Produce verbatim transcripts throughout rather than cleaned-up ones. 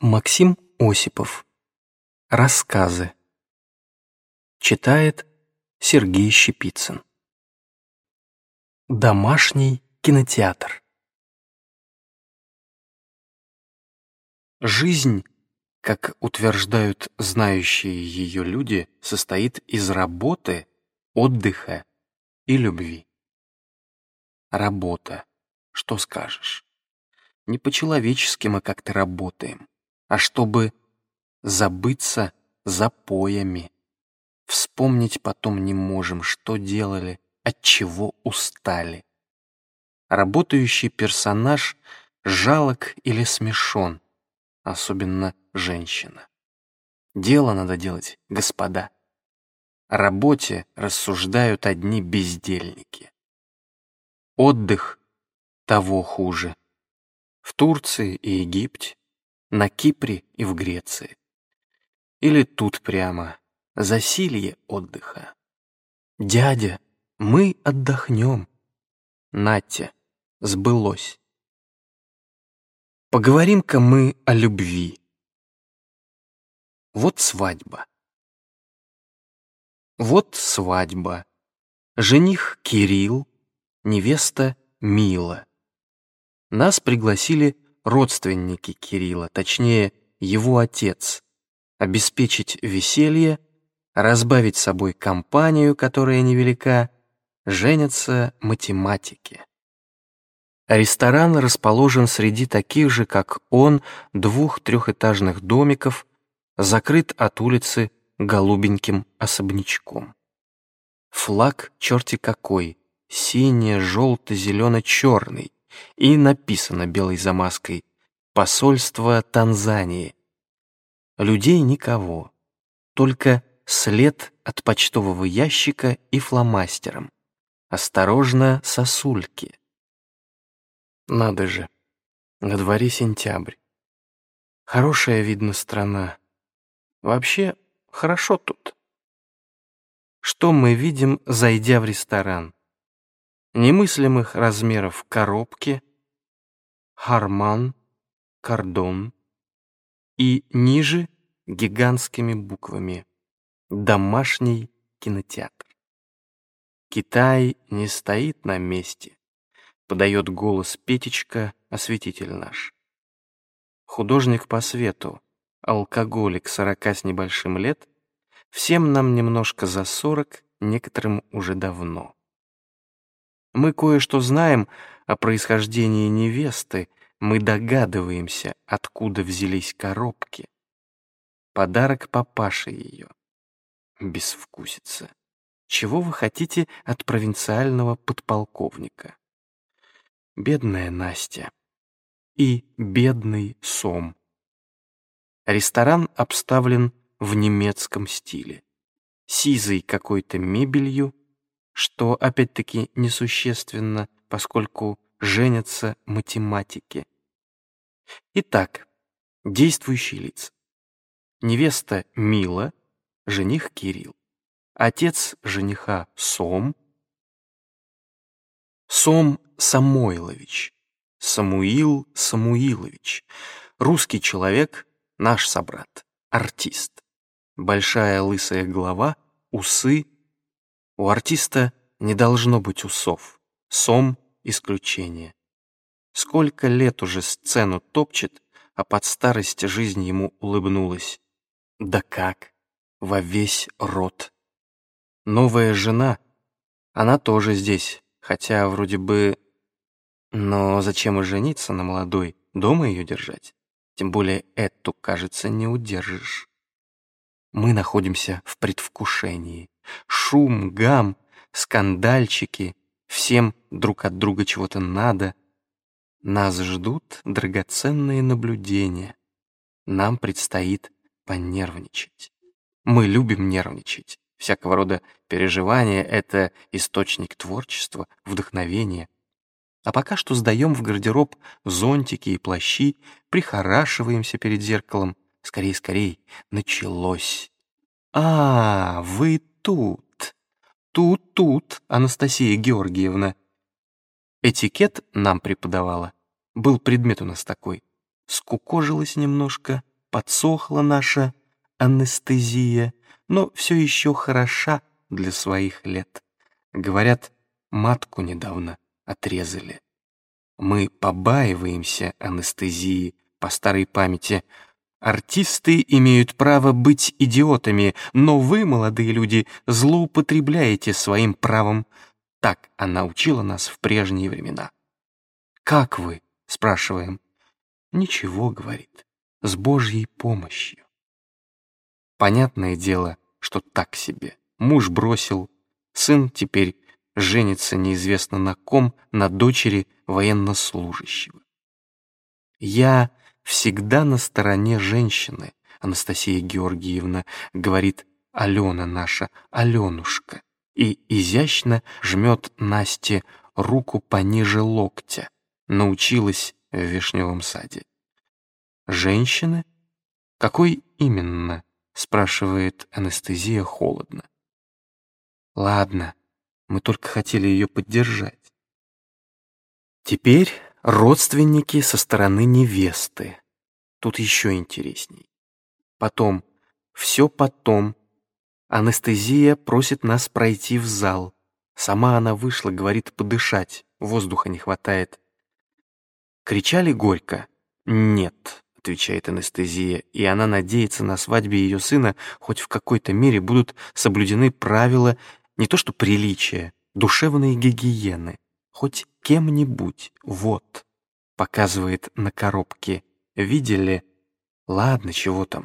Максим Осипов. Рассказы. Читает Сергей Щепицын. Домашний кинотеатр. Жизнь, как утверждают знающие ее люди, состоит из работы, отдыха и любви. Работа. Что скажешь? Не по-человечески мы как-то работаем, а чтобы забыться запоями. Вспомнить потом не можем, что делали, от чего устали. Работающий персонаж жалок или смешон, особенно женщина. Дело надо делать, господа. О работе рассуждают одни бездельники. Отдых того хуже. В Турции и Египте, на Кипре и в Греции. Или тут прямо, засилье отдыха. Дядя, мы отдохнем. Натя, сбылось. Поговорим-ка мы о любви. Вот свадьба. Вот свадьба. Жених Кирилл, невеста Мила. Нас пригласили родственники Кирилла, точнее, его отец, обеспечить веселье, разбавить собой компанию, которая невелика, женятся математики. Ресторан расположен среди таких же, как он, двух-трехэтажных домиков, закрыт от улицы голубеньким особнячком. Флаг черти какой, сине-желто-зелено-черный, и написано белой замазкой «Посольство Танзании». Людей никого, только след от почтового ящика и фломастером. Осторожно, сосульки. Надо же, на дворе сентябрь. Хорошая, видно, страна. Вообще, хорошо тут. Что мы видим, зайдя в ресторан? Немыслимых размеров коробки, харман, кордон и ниже гигантскими буквами «Домашний кинотеатр». Китай не стоит на месте, подает голос Петечка, осветитель наш. Художник по свету, алкоголик сорока с небольшим лет, всем нам немножко за сорок, некоторым уже давно. Мы кое-что знаем о происхождении невесты, мы догадываемся, откуда взялись коробки. Подарок папаше ее. Безвкусица. Чего вы хотите от провинциального подполковника? Бедная Настя. И бедный Сом. Ресторан обставлен в немецком стиле. Сизой какой-то мебелью, что опять-таки несущественно, поскольку женятся математики. Итак, действующие лица. Невеста Мила, жених Кирилл. Отец жениха Сом. Сом Самойлович. Самуил Самуилович. Русский человек, наш собрат, артист. Большая лысая голова, усы. У артиста не должно быть усов. Сом — исключение. Сколько лет уже сцену топчет, а под старость жизнь ему улыбнулась. Да как? Во весь рот. Новая жена, она тоже здесь, хотя вроде бы... Но зачем и жениться на молодой, дома ее держать? Тем более эту, кажется, не удержишь. Мы находимся в предвкушении. Шум, гам, скандальчики, всем друг от друга чего-то надо. Нас ждут драгоценные наблюдения. Нам предстоит понервничать. Мы любим нервничать. Всякого рода переживания — это источник творчества, вдохновения. А пока что сдаем в гардероб зонтики и плащи, прихорашиваемся перед зеркалом. Скорей, скорей, началось. А, вы тут. Тут-тут, Анастасия Георгиевна. Этикет нам преподавала. Был предмет у нас такой. Скукожилась немножко, подсохла наша анестезия, но все еще хороша для своих лет. Говорят, матку недавно отрезали. Мы побаиваемся анестезии по старой памяти. Артисты имеют право быть идиотами, но вы, молодые люди, злоупотребляете своим правом. Так она учила нас в прежние времена. «Как вы?» — спрашиваем. «Ничего», — говорит, — «с Божьей помощью». Понятное дело, что так себе. Муж бросил, сын теперь женится неизвестно на ком, на дочери военнослужащего. «Я всегда на стороне женщины», Анастасия Георгиевна говорит, Алена наша, Аленушка, и изящно жмет Насте руку пониже локтя. Научилась в Вишневом саде. «Женщины? Какой именно?» — спрашивает анестезия холодно. «Ладно, мы только хотели ее поддержать». Теперь родственники со стороны невесты. Тут еще интересней. Потом, все потом, анестезия просит нас пройти в зал. Сама она вышла, говорит, подышать, воздуха не хватает. Кричали горько? Нет, отвечает анестезия, и она надеется, на свадьбе ее сына хоть в какой-то мере будут соблюдены правила не то что приличия, душевной гигиены. Хоть кем-нибудь, вот, показывает на коробке. Видели? Ладно, чего там.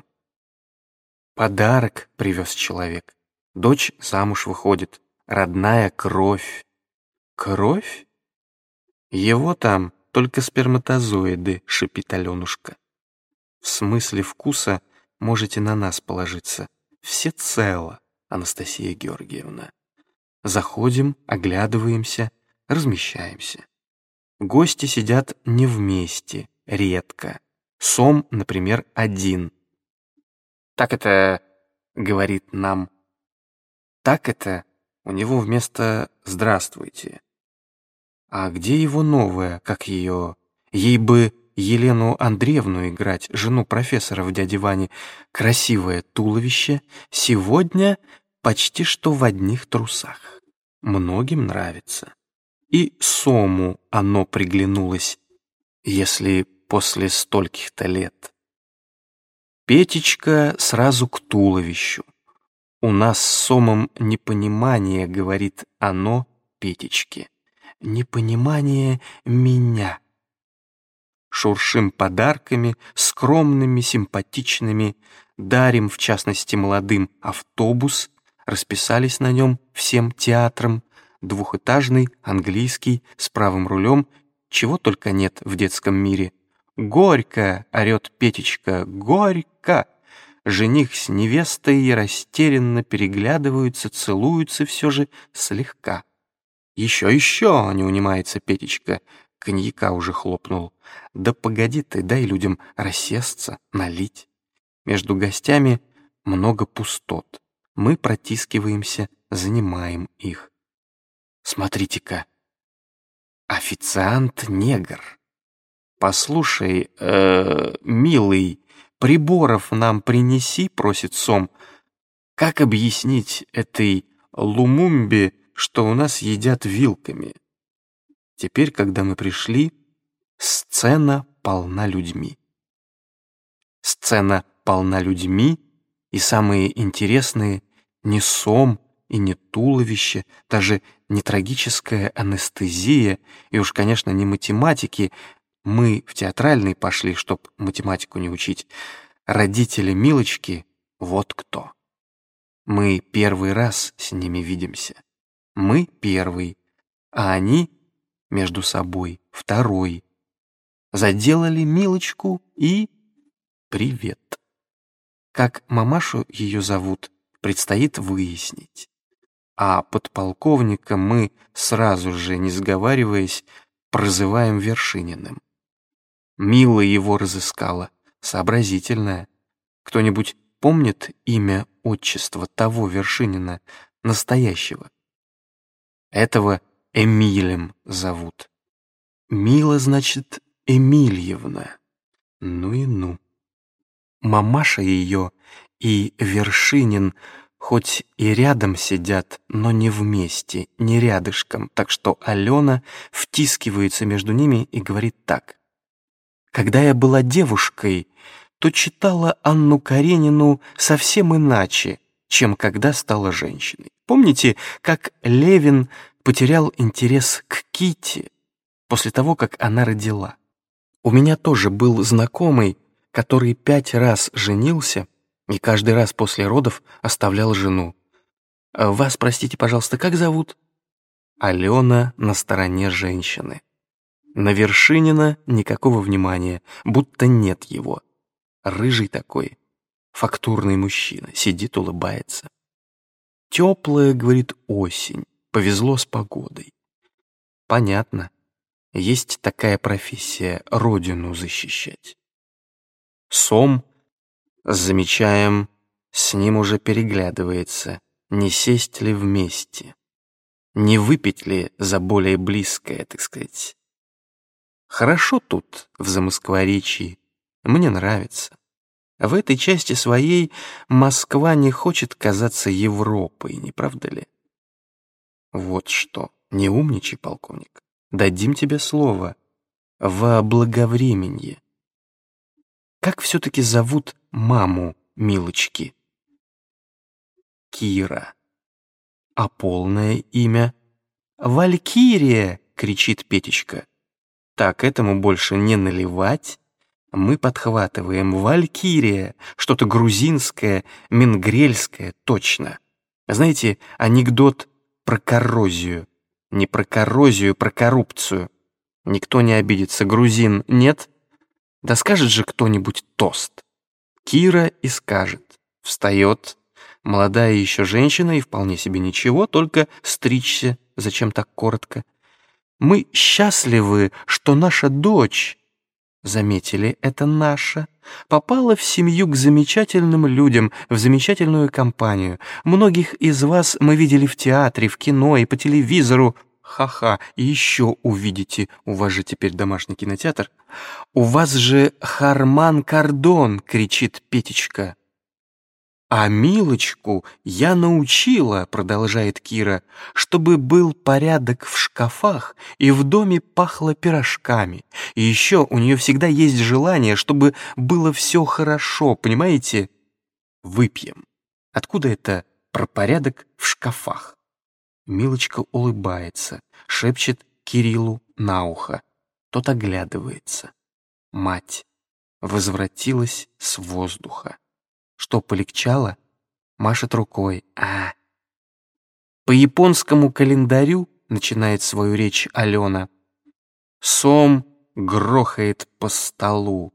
Подарок привез человек. Дочь замуж выходит. Родная кровь. Кровь? Его там только сперматозоиды, шипит Аленушка. В смысле вкуса можете на нас положиться. Всецело, Анастасия Георгиевна. Заходим, оглядываемся, размещаемся. Гости сидят не вместе, редко. Сом, например, один. «Так это, — говорит нам, — так это, у него вместо «здравствуйте». А где его новая, как ее? Ей бы Елену Андреевну играть, жену профессора в «Дяде Ване». Красивое туловище, сегодня почти что в одних трусах. Многим нравится. И Сому оно приглянулось, если после стольких-то лет. Петечка сразу к туловищу. У нас с Сомом непонимание, говорит оно Петечке. Непонимание меня. Шуршим подарками, скромными, симпатичными, дарим, в частности, молодым автобус, расписались на нем всем театром, двухэтажный, английский, с правым рулем, чего только нет в детском мире. «Горько!» — орет Петечка. «Горько!» Жених с невестой растерянно переглядываются, целуются все же слегка. «Еще, еще!» — не унимается Петечка. Коньяка уже хлопнул. «Да погоди ты, дай людям рассесться, налить». Между гостями много пустот. Мы протискиваемся, занимаем их. Смотрите-ка, официант-негр. «Послушай, э, милый, приборов нам принеси», — просит Сом. «Как объяснить этой Лумумбе, что у нас едят вилками?» Теперь, когда мы пришли, сцена полна людьми. Сцена полна людьми, и самые интересные не Сом и не туловище, даже не трагическая анестезия, и уж, конечно, не математики. Мы в театральный пошли, чтоб математику не учить. Родители Милочки — вот кто. Мы первый раз с ними видимся. Мы первый, а они между собой второй. Заделали Милочку и... привет. Как мамашу ее зовут, предстоит выяснить. А подполковника мы, сразу же не сговариваясь, прозываем Вершининым. Мила его разыскала, сообразительная. Кто-нибудь помнит имя, отчество того Вершинина, настоящего? Этого Эмилем зовут. Мила, значит, Эмильевна. Ну и ну. мамаша ее и Вершинин хоть и рядом сидят, но не вместе, не рядышком, так что Алена втискивается между ними и говорит так. «Когда я была девушкой, то читала Анну Каренину совсем иначе, чем когда стала женщиной. Помните, как Левин потерял интерес к Китти после того, как она родила? У меня тоже был знакомый, который пять раз женился и каждый раз после родов оставлял жену. Вас, простите, пожалуйста, как зовут?» Алена на стороне женщины. На Вершинина никакого внимания, будто нет его. Рыжий такой, фактурный мужчина, сидит, улыбается. Теплая, говорит, осень, повезло с погодой. Понятно, есть такая профессия — родину защищать. Сом, замечаем, с ним уже переглядывается, не сесть ли вместе, не выпить ли за более близкое, так сказать. Хорошо тут, в Замоскворечье, мне нравится. В этой части своей Москва не хочет казаться Европой, не правда ли? Вот что, не умничай, полковник, дадим тебе слово во благовременье. Как все-таки зовут маму Милочки? Кира. А полное имя? Валькирия, кричит Петечка. Так, этому больше не наливать. Мы подхватываем Валькирия, что-то грузинское, менгрельское, точно. Знаете, анекдот про коррозию. Не про коррозию, про коррупцию. Никто не обидится. Грузин нет? Да скажет же кто-нибудь тост. Кира и скажет. Встает. Молодая еще женщина и вполне себе ничего, только стричься. Зачем так коротко? Мы счастливы, что наша дочь, заметили, это наша, попала в семью к замечательным людям, в замечательную компанию. Многих из вас мы видели в театре, в кино и по телевизору. Ха-ха, и еще увидите, у вас же теперь домашний кинотеатр. У вас же Харман Кардон, кричит Петечка. «А Милочку я научила, — продолжает Кира, — чтобы был порядок в шкафах и в доме пахло пирожками. И еще у нее всегда есть желание, чтобы было все хорошо, понимаете? Выпьем. Откуда это про порядок в шкафах?» Милочка улыбается, шепчет Кириллу на ухо. Тот оглядывается. Мать возвратилась с воздуха. Что, полегчало? Машет рукой. А. По японскому календарю, начинает свою речь Алена, Сом грохает по столу.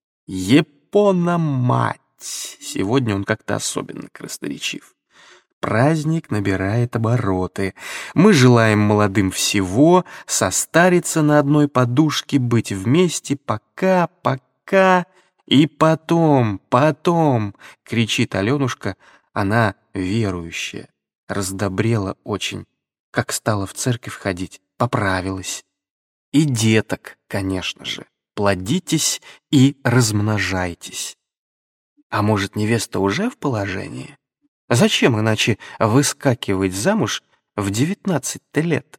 Япона-мать! Сегодня он как-то особенно красноречив. Праздник набирает обороты. Мы желаем молодым всего, состариться на одной подушке, быть вместе, пока, пока... «И потом, потом!» — кричит Аленушка, она верующая, раздобрела очень, как стала в церковь ходить, поправилась. И деток, конечно же, плодитесь и размножайтесь. А может, невеста уже в положении? Зачем иначе выскакивать замуж в девятнадцать-то лет?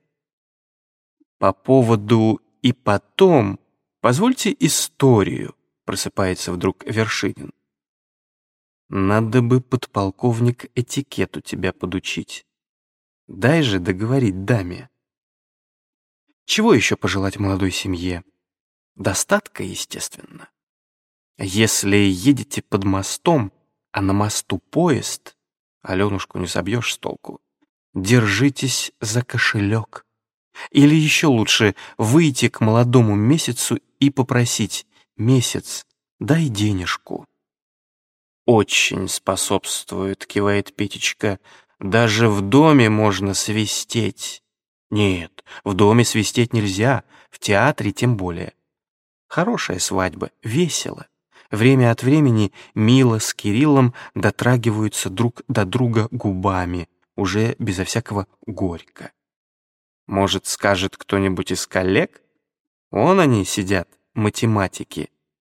По поводу «и потом» позвольте историю. Просыпается вдруг Вершинин. Надо бы, подполковник, этикету тебя подучить. Дай же договорить даме. Чего еще пожелать молодой семье? Достатка, естественно. Если едете под мостом, а на мосту поезд, Аленушку не собьешь с толку, держитесь за кошелек. Или еще лучше выйти к молодому месяцу и попросить: «Месяц, дай денежку». «Очень способствует», — кивает Петечка. «Даже в доме можно свистеть». «Нет, в доме свистеть нельзя, в театре тем более». Хорошая свадьба, весело. Время от времени Мила с Кириллом дотрагиваются друг до друга губами, уже безо всякого горька. Может, скажет кто-нибудь из коллег? Вон они сидят, математики,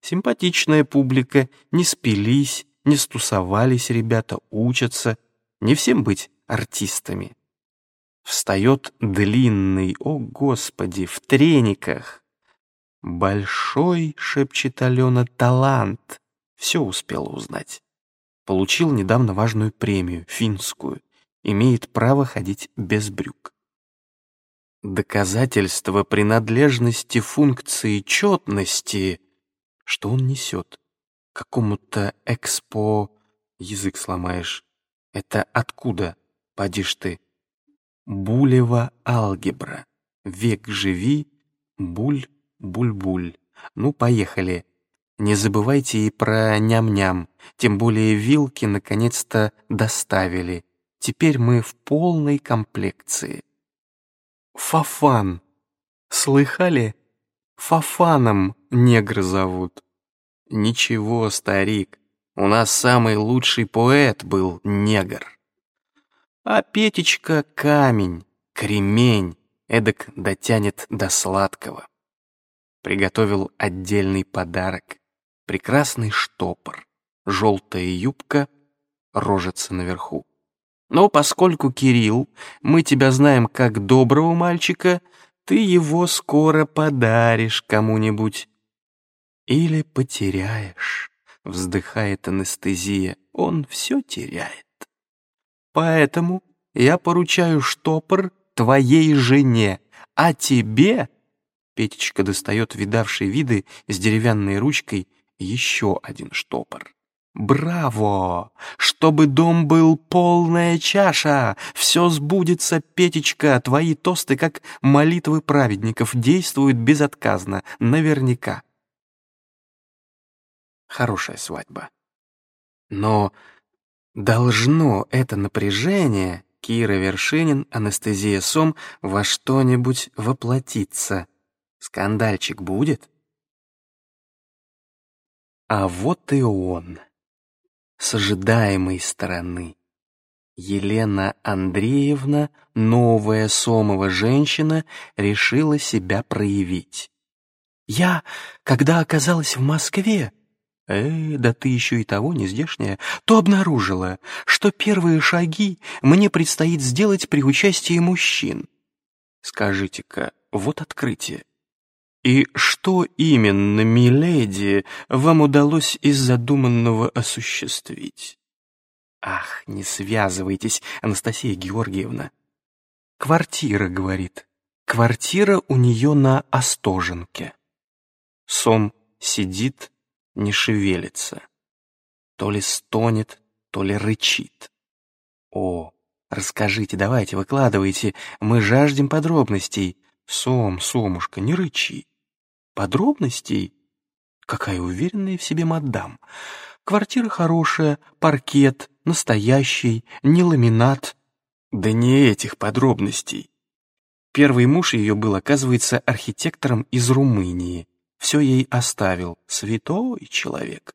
Симпатичная публика, не спились, не стусовались ребята, учатся. Не всем быть артистами. Встает длинный, о господи, в трениках. «Большой, — шепчет Алена, — талант». Все успела узнать. Получил недавно важную премию, финскую. Имеет право ходить без брюк. Доказательство принадлежности функции четности, что он несет, какому-то экспо... Язык сломаешь. Это откуда, поди ж ты? Булева алгебра. Век живи, буль, буль-буль. Ну, поехали. Не забывайте и про ням-ням. Тем более вилки наконец-то доставили. Теперь мы в полной комплекции. Фафан. Слыхали? Фафаном негра зовут. Ничего, старик, у нас самый лучший поэт был негр. А Петечка — камень, кремень, эдак дотянет до сладкого. Приготовил отдельный подарок. Прекрасный штопор, желтая юбка, рожица наверху. Но поскольку, Кирилл, мы тебя знаем как доброго мальчика, ты его скоро подаришь кому-нибудь. Или потеряешь, вздыхает анестезия, он все теряет. Поэтому я поручаю штопор твоей жене, а тебе... Петечка достает видавший виды с деревянной ручкой еще один штопор. Браво! Чтобы дом был полная чаша! Все сбудется, Петечка, твои тосты, как молитвы праведников, действуют безотказно, наверняка. Хорошая свадьба. Но должно это напряжение, Кира Вершинин, анестезия Сом, во что-нибудь воплотиться. Скандальчик будет? А вот и он. С ожидаемой стороны. Елена Андреевна, новая Сомова женщина, решила себя проявить. «Я, когда оказалась в Москве, э, да ты еще и того не здешняя, то обнаружила, что первые шаги мне предстоит сделать при участии мужчин. Скажите-ка, вот открытие. И что именно, миледи, вам удалось из задуманного осуществить?» «Ах, не связывайтесь, Анастасия Георгиевна». «Квартира, — говорит, — квартира у нее на Остоженке». Сом сидит, не шевелится. То ли стонет, то ли рычит. «О, расскажите, давайте, выкладывайте, мы жаждем подробностей». «Сом, Сомушка, не рычи». «Подробностей? Какая уверенная в себе мадам. Квартира хорошая, паркет, настоящий, не ламинат». Да не этих подробностей. Первый муж ее был, оказывается, архитектором из Румынии. Все ей оставил, святой человек.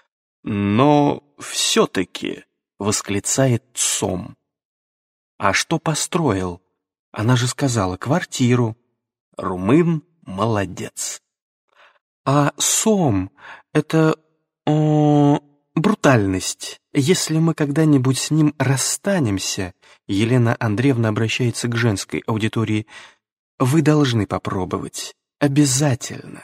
Но все-таки, восклицает Сом. А что построил? Она же сказала, квартиру. Румын молодец. А Сом — это о, брутальность. Если мы когда-нибудь с ним расстанемся, Елена Андреевна обращается к женской аудитории, вы должны попробовать. Обязательно.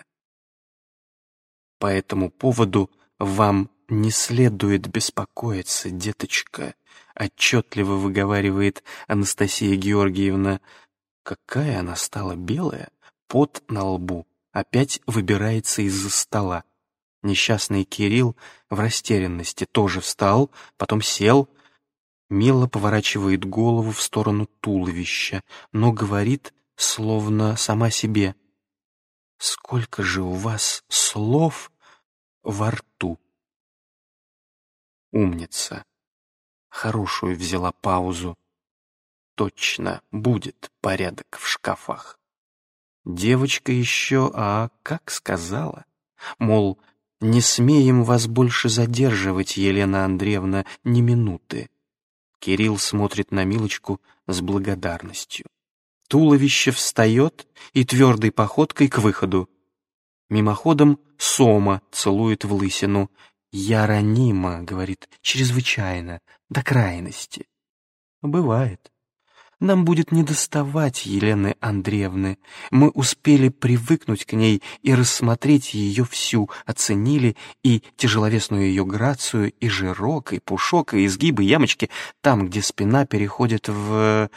По этому поводу вам не следует беспокоиться, деточка, отчетливо выговаривает Анастасия Георгиевна. Какая она стала белая, пот на лбу, опять выбирается из-за стола. Несчастный Кирилл в растерянности тоже встал, потом сел, мило поворачивает голову в сторону туловища, но говорит, словно сама себе: «Сколько же у вас слов во рту!» Умница. Хорошую взяла паузу. Точно будет порядок в шкафах. Девочка еще, а как сказала? Мол, не смеем вас больше задерживать, Елена Андреевна, ни минуты. Кирилл смотрит на Милочку с благодарностью. Туловище встает и твердой походкой к выходу. Мимоходом Сома целует в лысину. «Я ранима», — говорит, — «чрезвычайно, до крайности». Бывает. Нам будет недоставать Елены Андреевны. Мы успели привыкнуть к ней и рассмотреть ее всю, оценили и тяжеловесную ее грацию, и жирок, и пушок, и изгибы, и ямочки, там, где спина переходит в...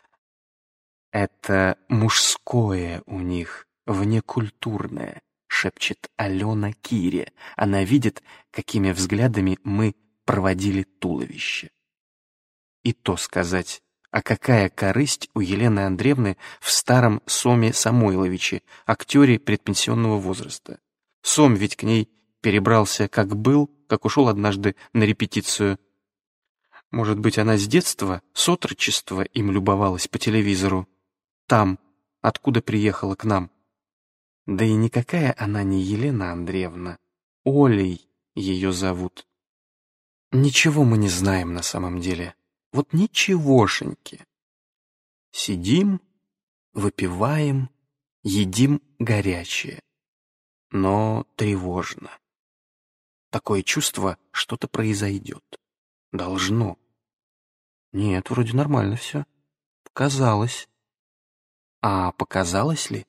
Это мужское у них, внекультурное, шепчет Алена Кире. Она видит, какими взглядами мы проводили туловище. И то сказать, а какая корысть у Елены Андреевны в старом Соме Самойловиче, актере предпенсионного возраста. Сом ведь к ней перебрался как был, как ушел однажды на репетицию. Может быть, она с детства, с отрочества им любовалась по телевизору. Там, откуда приехала к нам. Да и никакая она не Елена Андреевна. Олей ее зовут. Ничего мы не знаем на самом деле. Вот ничегошеньки. Сидим, выпиваем, едим горячее. Но тревожно. Такое чувство, что-то произойдет. Должно. Нет, вроде нормально все. Показалось. А показалось ли?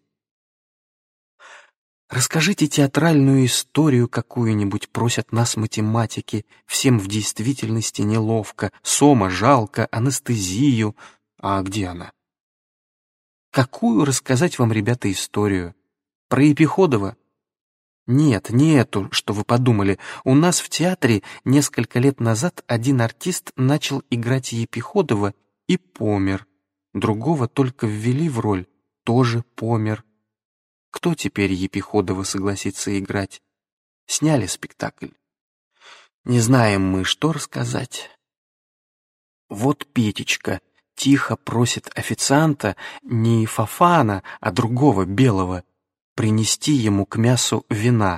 Расскажите театральную историю какую-нибудь, просят нас математики. Всем в действительности неловко. Сома жалко, анестезию. А где она? Какую рассказать вам, ребята, историю? Про Епиходова? Нет, не эту, что вы подумали. У нас в театре несколько лет назад один артист начал играть Епиходова и помер. Другого только ввели в роль, тоже помер. Кто теперь Епиходова согласится играть? Сняли спектакль. Не знаем мы, что рассказать. Вот Петечка тихо просит официанта не Фофана, а другого белого принести ему к мясу вина.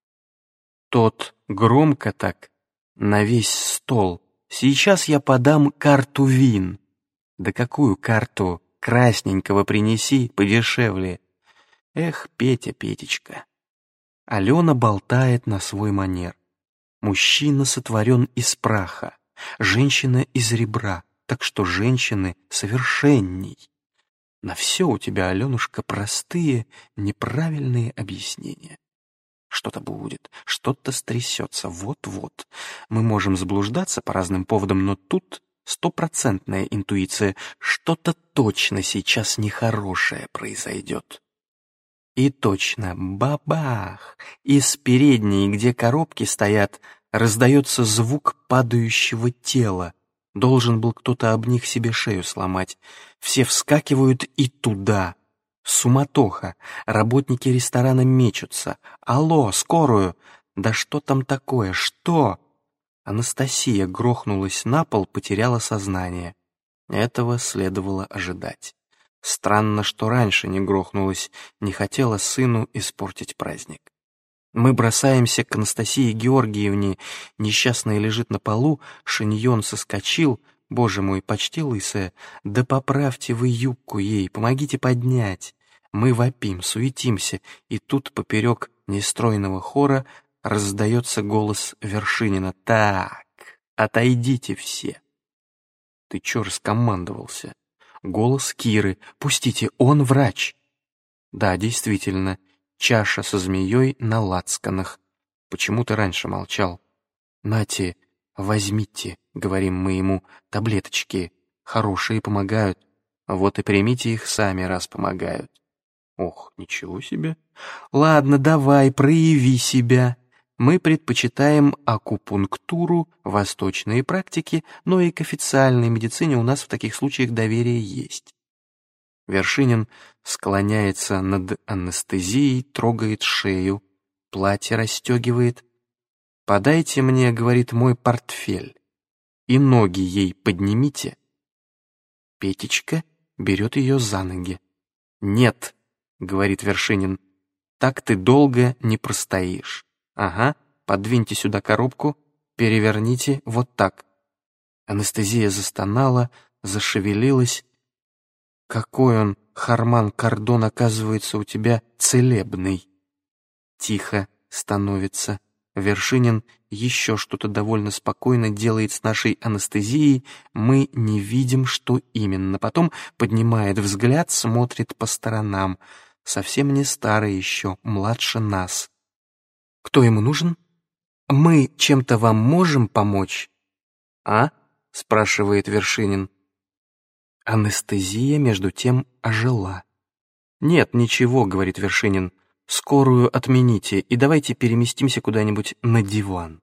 Тот громко так на весь стол: «Сейчас я подам карту вин». Да какую карту? Красненького принеси, подешевле. Эх, Петя, Петечка. Алена болтает на свой манер. Мужчина сотворен из праха, женщина из ребра, так что женщины совершенней. На все у тебя, Аленушка, простые, неправильные объяснения. Что-то будет, что-то стрясется, вот-вот. Мы можем заблуждаться по разным поводам, но тут стопроцентная интуиция. Что-то точно сейчас нехорошее произойдет. И точно, бабах! Из передней, где коробки стоят, раздается звук падающего тела. Должен был кто-то об них себе шею сломать. Все вскакивают и туда. Суматоха. Работники ресторана мечутся. «Алло, скорую!» «Да что там такое? Что?» Анастасия грохнулась на пол, потеряла сознание. Этого следовало ожидать. Странно, что раньше не грохнулась, не хотела сыну испортить праздник. Мы бросаемся к Анастасии Георгиевне. Несчастная лежит на полу, шиньон соскочил. Боже мой, почти лысая. Да поправьте вы юбку ей, помогите поднять. Мы вопим, суетимся, и тут поперек нестройного хора раздается голос Вершинина. «Так, отойдите все». Ты чё раскомандовался? Голос Киры. «Пустите, он врач». Да, действительно, чаша со змеей на лацканах. Почему ты раньше молчал? «Нате, возьмите», — говорим мы ему, — «таблеточки, хорошие, помогают. Вот и примите их сами, раз помогают». Ох, ничего себе. Ладно, давай, прояви себя. Мы предпочитаем акупунктуру, восточные практики, но и к официальной медицине у нас в таких случаях доверие есть. Вершинин склоняется над анестезией, трогает шею, платье расстегивает. «Подайте мне, — говорит, — мой портфель, и ноги ей поднимите». Петечка берет ее за ноги. «Нет, — говорит Вершинин, — так ты долго не простоишь. Ага, подвиньте сюда коробку, переверните вот так». Анестезия застонала, зашевелилась. «Какой он, Харман Кардон, оказывается, у тебя целебный». Тихо становится. Вершинин еще что-то довольно спокойно делает с нашей анестезией. Мы не видим, что именно. Потом поднимает взгляд, смотрит по сторонам. Совсем не старый еще, младше нас. Кто ему нужен? Мы чем-то вам можем помочь? А? Спрашивает Вершинин. Анестезия, между тем, ожила. Нет, ничего, говорит Вершинин. Скорую отмените и давайте переместимся куда-нибудь на диван.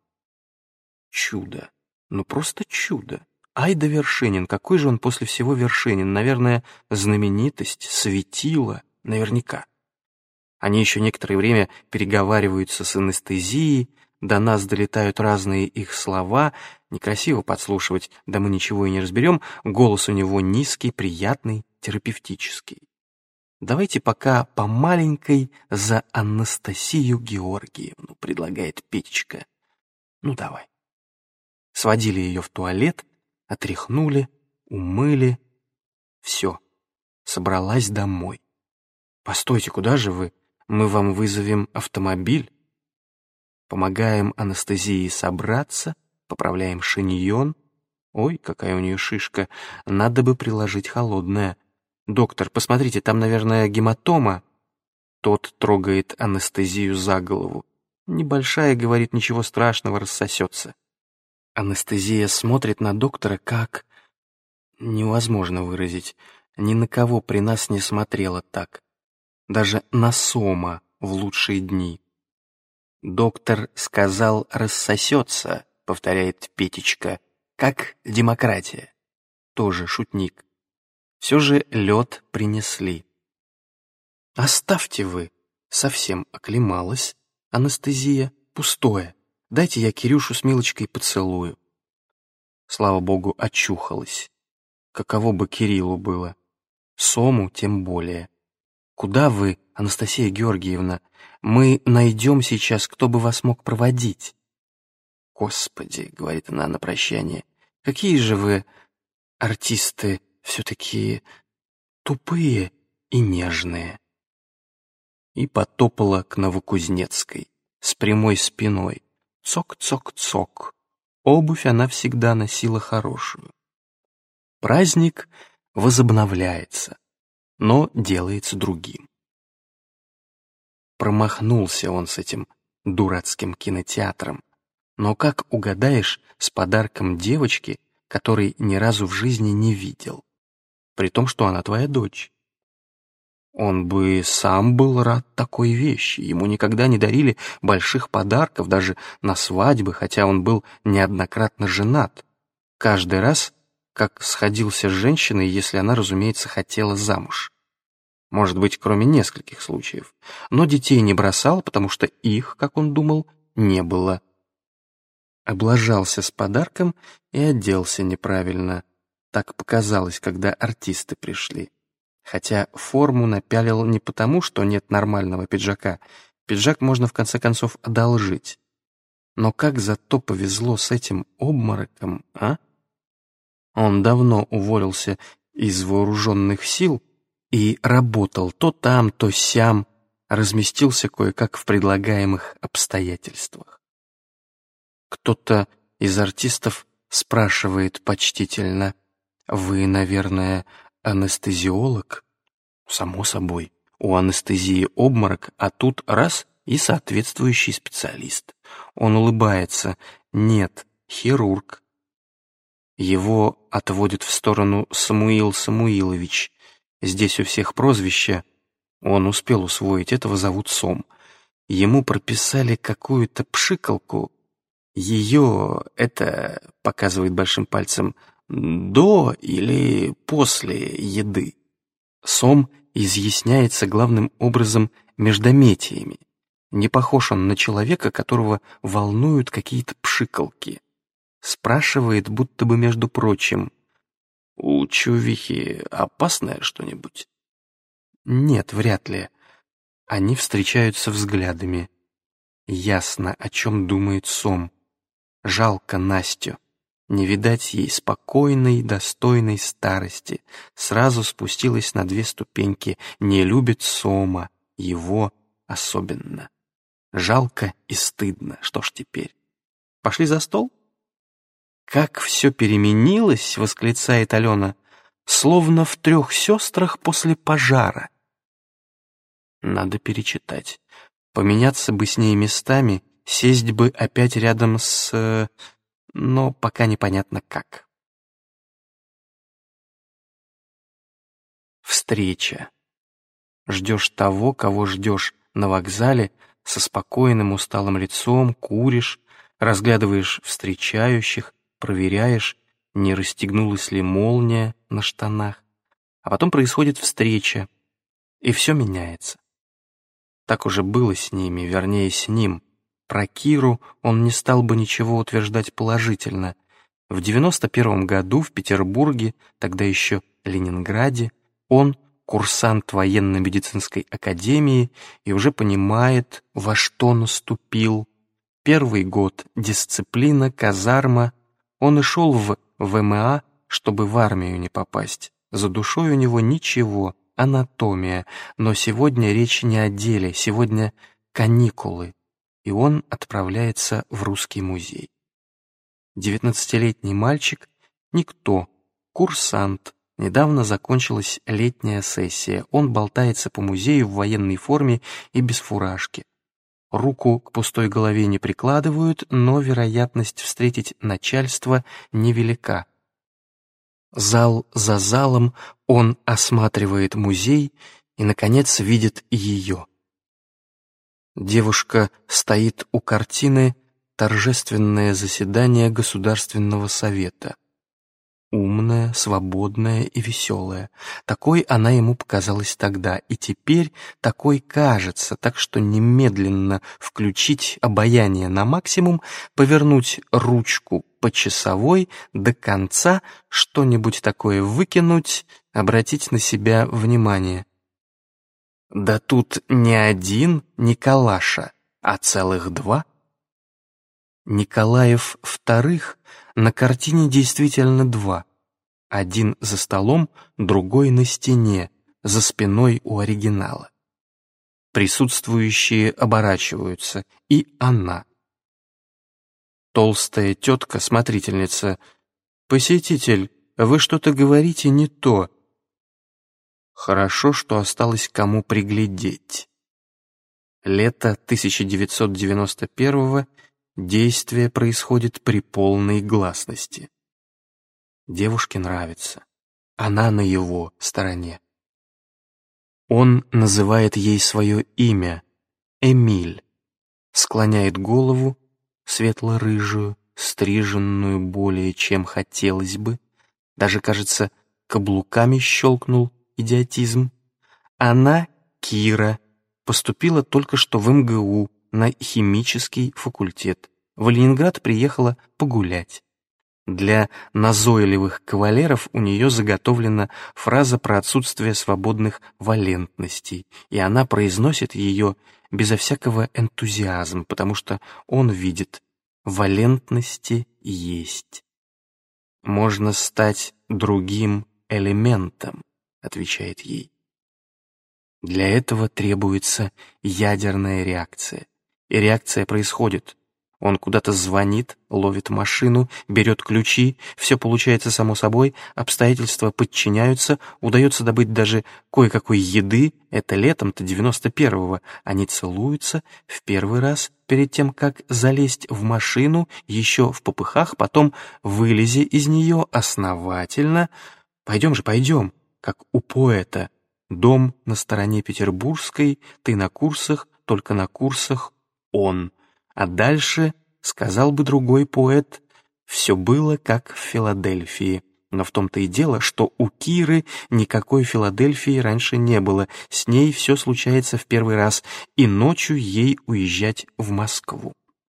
Чудо. Ну просто чудо. Ай да Вершинин, какой же он после всего Вершинин? Наверное, знаменитость, светило, наверняка. Они еще некоторое время переговариваются с анестезией, до нас долетают разные их слова, некрасиво подслушивать, да мы ничего и не разберем, голос у него низкий, приятный, терапевтический. Давайте пока по маленькой за Анастасию Георгиевну, предлагает Петечка. Ну давай. Сводили ее в туалет, отряхнули, умыли. Все, собралась домой. Постойте, куда же вы? Мы вам вызовем автомобиль. Помогаем Анастасии собраться, поправляем шиньон. Ой, какая у нее шишка, надо бы приложить холодное. «Доктор, посмотрите, там, наверное, гематома». Тот трогает анестезию за голову. «Небольшая, — говорит, — ничего страшного, рассосется». Анестезия смотрит на доктора как... Невозможно выразить. Ни на кого при нас не смотрела так. Даже на Сома в лучшие дни. «Доктор сказал, рассосется», — повторяет Петечка, — «как демократия». Тоже шутник. Все же лед принесли. «Оставьте вы!» Совсем оклемалась анестезия. Пустое. Дайте я Кирюшу с Милочкой поцелую. Слава богу, очухалась. Каково бы Кириллу было. Сому тем более. Куда вы, Анастасия Георгиевна? Мы найдем сейчас, кто бы вас мог проводить. Господи, говорит она на прощание, какие же вы артисты все-таки тупые и нежные. И потопала к Новокузнецкой с прямой спиной. Цок-цок-цок. Обувь она всегда носила хорошую. Праздник возобновляется, но делается другим. Промахнулся он с этим дурацким кинотеатром, но как угадаешь с подарком девочки, который ни разу в жизни не видел, при том, что она твоя дочь. Он бы сам был рад такой вещи, ему никогда не дарили больших подарков, даже на свадьбы, хотя он был неоднократно женат. Каждый раз, как сходился с женщиной, если она, разумеется, хотела замуж. Может быть, кроме нескольких случаев. Но детей не бросал, потому что их, как он думал, не было. Облажался с подарком и оделся неправильно. Так показалось, когда артисты пришли. Хотя форму напялил не потому, что нет нормального пиджака. Пиджак можно в конце концов одолжить. Но как зато повезло с этим обмороком, а? Он давно уволился из вооруженных сил и работал то там, то сям, разместился кое-как в предлагаемых обстоятельствах. Кто-то из артистов спрашивает почтительно: «Вы, наверное, анестезиолог?» Само собой, у анестезии обморок, а тут раз и соответствующий специалист. Он улыбается: «Нет, хирург». Его отводит в сторону Самуил Самуилович. Здесь у всех прозвища. Он успел усвоить, этого зовут Сом. Ему прописали какую-то пшикалку. Ее, это, показывает большим пальцем, до или после еды. Сом изъясняется главным образом междометиями. Не похож он на человека, которого волнуют какие-то пшикалки. Спрашивает, будто бы между прочим: «У чувихи опасное что-нибудь?» Нет, вряд ли. Они встречаются взглядами. Ясно, о чем думает Сом. Жалко Настю. Не видать ей спокойной, достойной старости. Сразу спустилась на две ступеньки. Не любит Сома, его особенно. Жалко и стыдно. Что ж теперь? Пошли за стол? «Как все переменилось!» — восклицает Алена. «Словно в трех сестрах после пожара». Надо перечитать. Поменяться бы с ней местами, сесть бы опять рядом с... Но пока непонятно как. Встреча. Ждешь того, кого ждешь на вокзале, со спокойным усталым лицом, куришь, разглядываешь встречающих, проверяешь, не расстегнулась ли молния на штанах. А потом происходит встреча, и все меняется. Так уже было с ними, вернее, с ним. Про Киру он не стал бы ничего утверждать положительно. В девяносто первом году в Петербурге, тогда еще Ленинграде, он курсант военно-медицинской академии и уже понимает, во что наступил. Первый год — дисциплина, казарма. Он и шел в ВМА, чтобы в армию не попасть. За душой у него ничего, анатомия. Но сегодня речь не о деле, сегодня каникулы. И он отправляется в Русский музей. Девятнадцатилетний мальчик — никто, курсант. Недавно закончилась летняя сессия. Он болтается по музею в военной форме и без фуражки. Руку к пустой голове не прикладывают, но вероятность встретить начальство невелика. Зал за залом он осматривает музей и, наконец, видит ее. Девушка стоит у картины «Торжественное заседание Государственного совета». Умная, свободная и веселая. Такой она ему показалась тогда, и теперь такой кажется, так что немедленно включить обаяние на максимум, повернуть ручку по часовой до конца, что-нибудь такое выкинуть, обратить на себя внимание. Да тут не один Николаша, а целых два. Николаев вторых на картине действительно два. Один за столом, другой на стене, за спиной у оригинала. Присутствующие оборачиваются, и она. Толстая тетка, смотрительница. «Посетитель, вы что-то говорите не то». Хорошо, что осталось кому приглядеть. Лето тысяча девятьсот девяносто первого. Действие происходит при полной гласности. Девушке нравится. Она на его стороне. Он называет ей свое имя — Эмиль. Склоняет голову, светло-рыжую, стриженную более чем хотелось бы. Даже, кажется, каблуками щелкнул идиотизм. Она, Кира, поступила только что в эм гэ у на химический факультет. В Ленинград приехала погулять. Для назойливых кавалеров у нее заготовлена фраза про отсутствие свободных валентностей, и она произносит ее безо всякого энтузиазма, потому что он видит, валентности есть. «Можно стать другим элементом», — отвечает ей. Для этого требуется ядерная реакция. И реакция происходит. Он куда-то звонит, ловит машину, берет ключи, все получается само собой, обстоятельства подчиняются, удается добыть даже кое-какой еды, это летом-то девяносто первого. Они целуются в первый раз, перед тем, как залезть в машину, еще в попыхах, потом вылези из нее основательно. Пойдем же, пойдем, как у поэта. Дом на стороне Петербургской, ты на курсах, только на курсах он. А дальше, сказал бы другой поэт, все было как в Филадельфии. Но в том-то и дело, что у Киры никакой Филадельфии раньше не было, с ней все случается в первый раз, и ночью ей уезжать в Москву.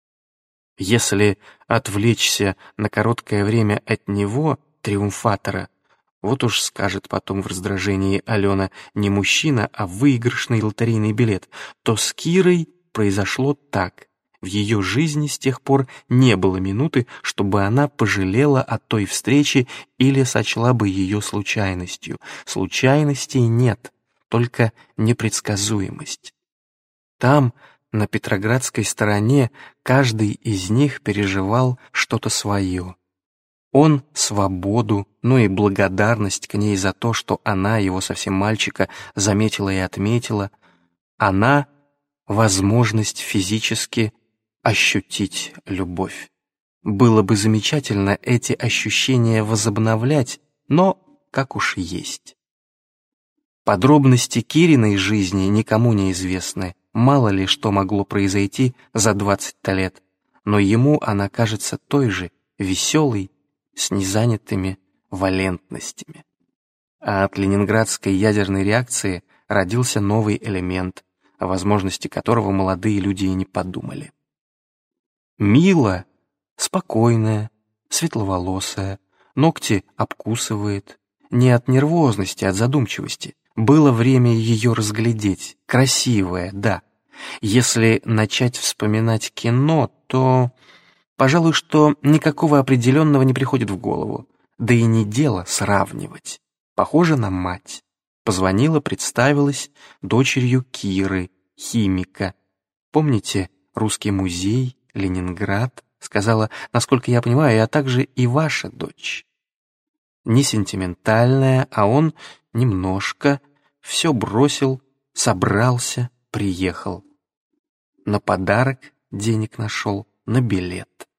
Если отвлечься на короткое время от него, триумфатора, вот уж скажет потом в раздражении Алена, не мужчина, а выигрышный лотерейный билет, то с Кирой произошло так. В ее жизни с тех пор не было минуты, чтобы она пожалела о той встрече или сочла бы ее случайностью. Случайностей нет, только непредсказуемость. Там, на петроградской стороне каждый из них переживал что-то свое. Он — свободу, ну и благодарность к ней за то, что она, его совсем мальчика, заметила и отметила. Она — возможность физически ощутить любовь. Было бы замечательно эти ощущения возобновлять, но как уж есть. Подробности Кириной жизни никому не известны. Мало ли что могло произойти за двадцать лет, но ему она кажется той же, веселой, с незанятыми валентностями. А от ленинградской ядерной реакции родился новый элемент, о возможности которого молодые люди и не подумали. Мила спокойная, светловолосая, ногти обкусывает, не от нервозности, а от задумчивости. Было время ее разглядеть, красивая, да. Если начать вспоминать кино, то, пожалуй, что никакого определенного не приходит в голову. Да и не дело сравнивать. Похожа на мать. Позвонила, представилась дочерью Киры, химика. Помните Русский музей, Ленинград? Сказала, насколько я понимаю, а также и ваша дочь. Не сентиментальная, а он немножко все бросил, собрался, приехал. На подарок денег нашел, на билет.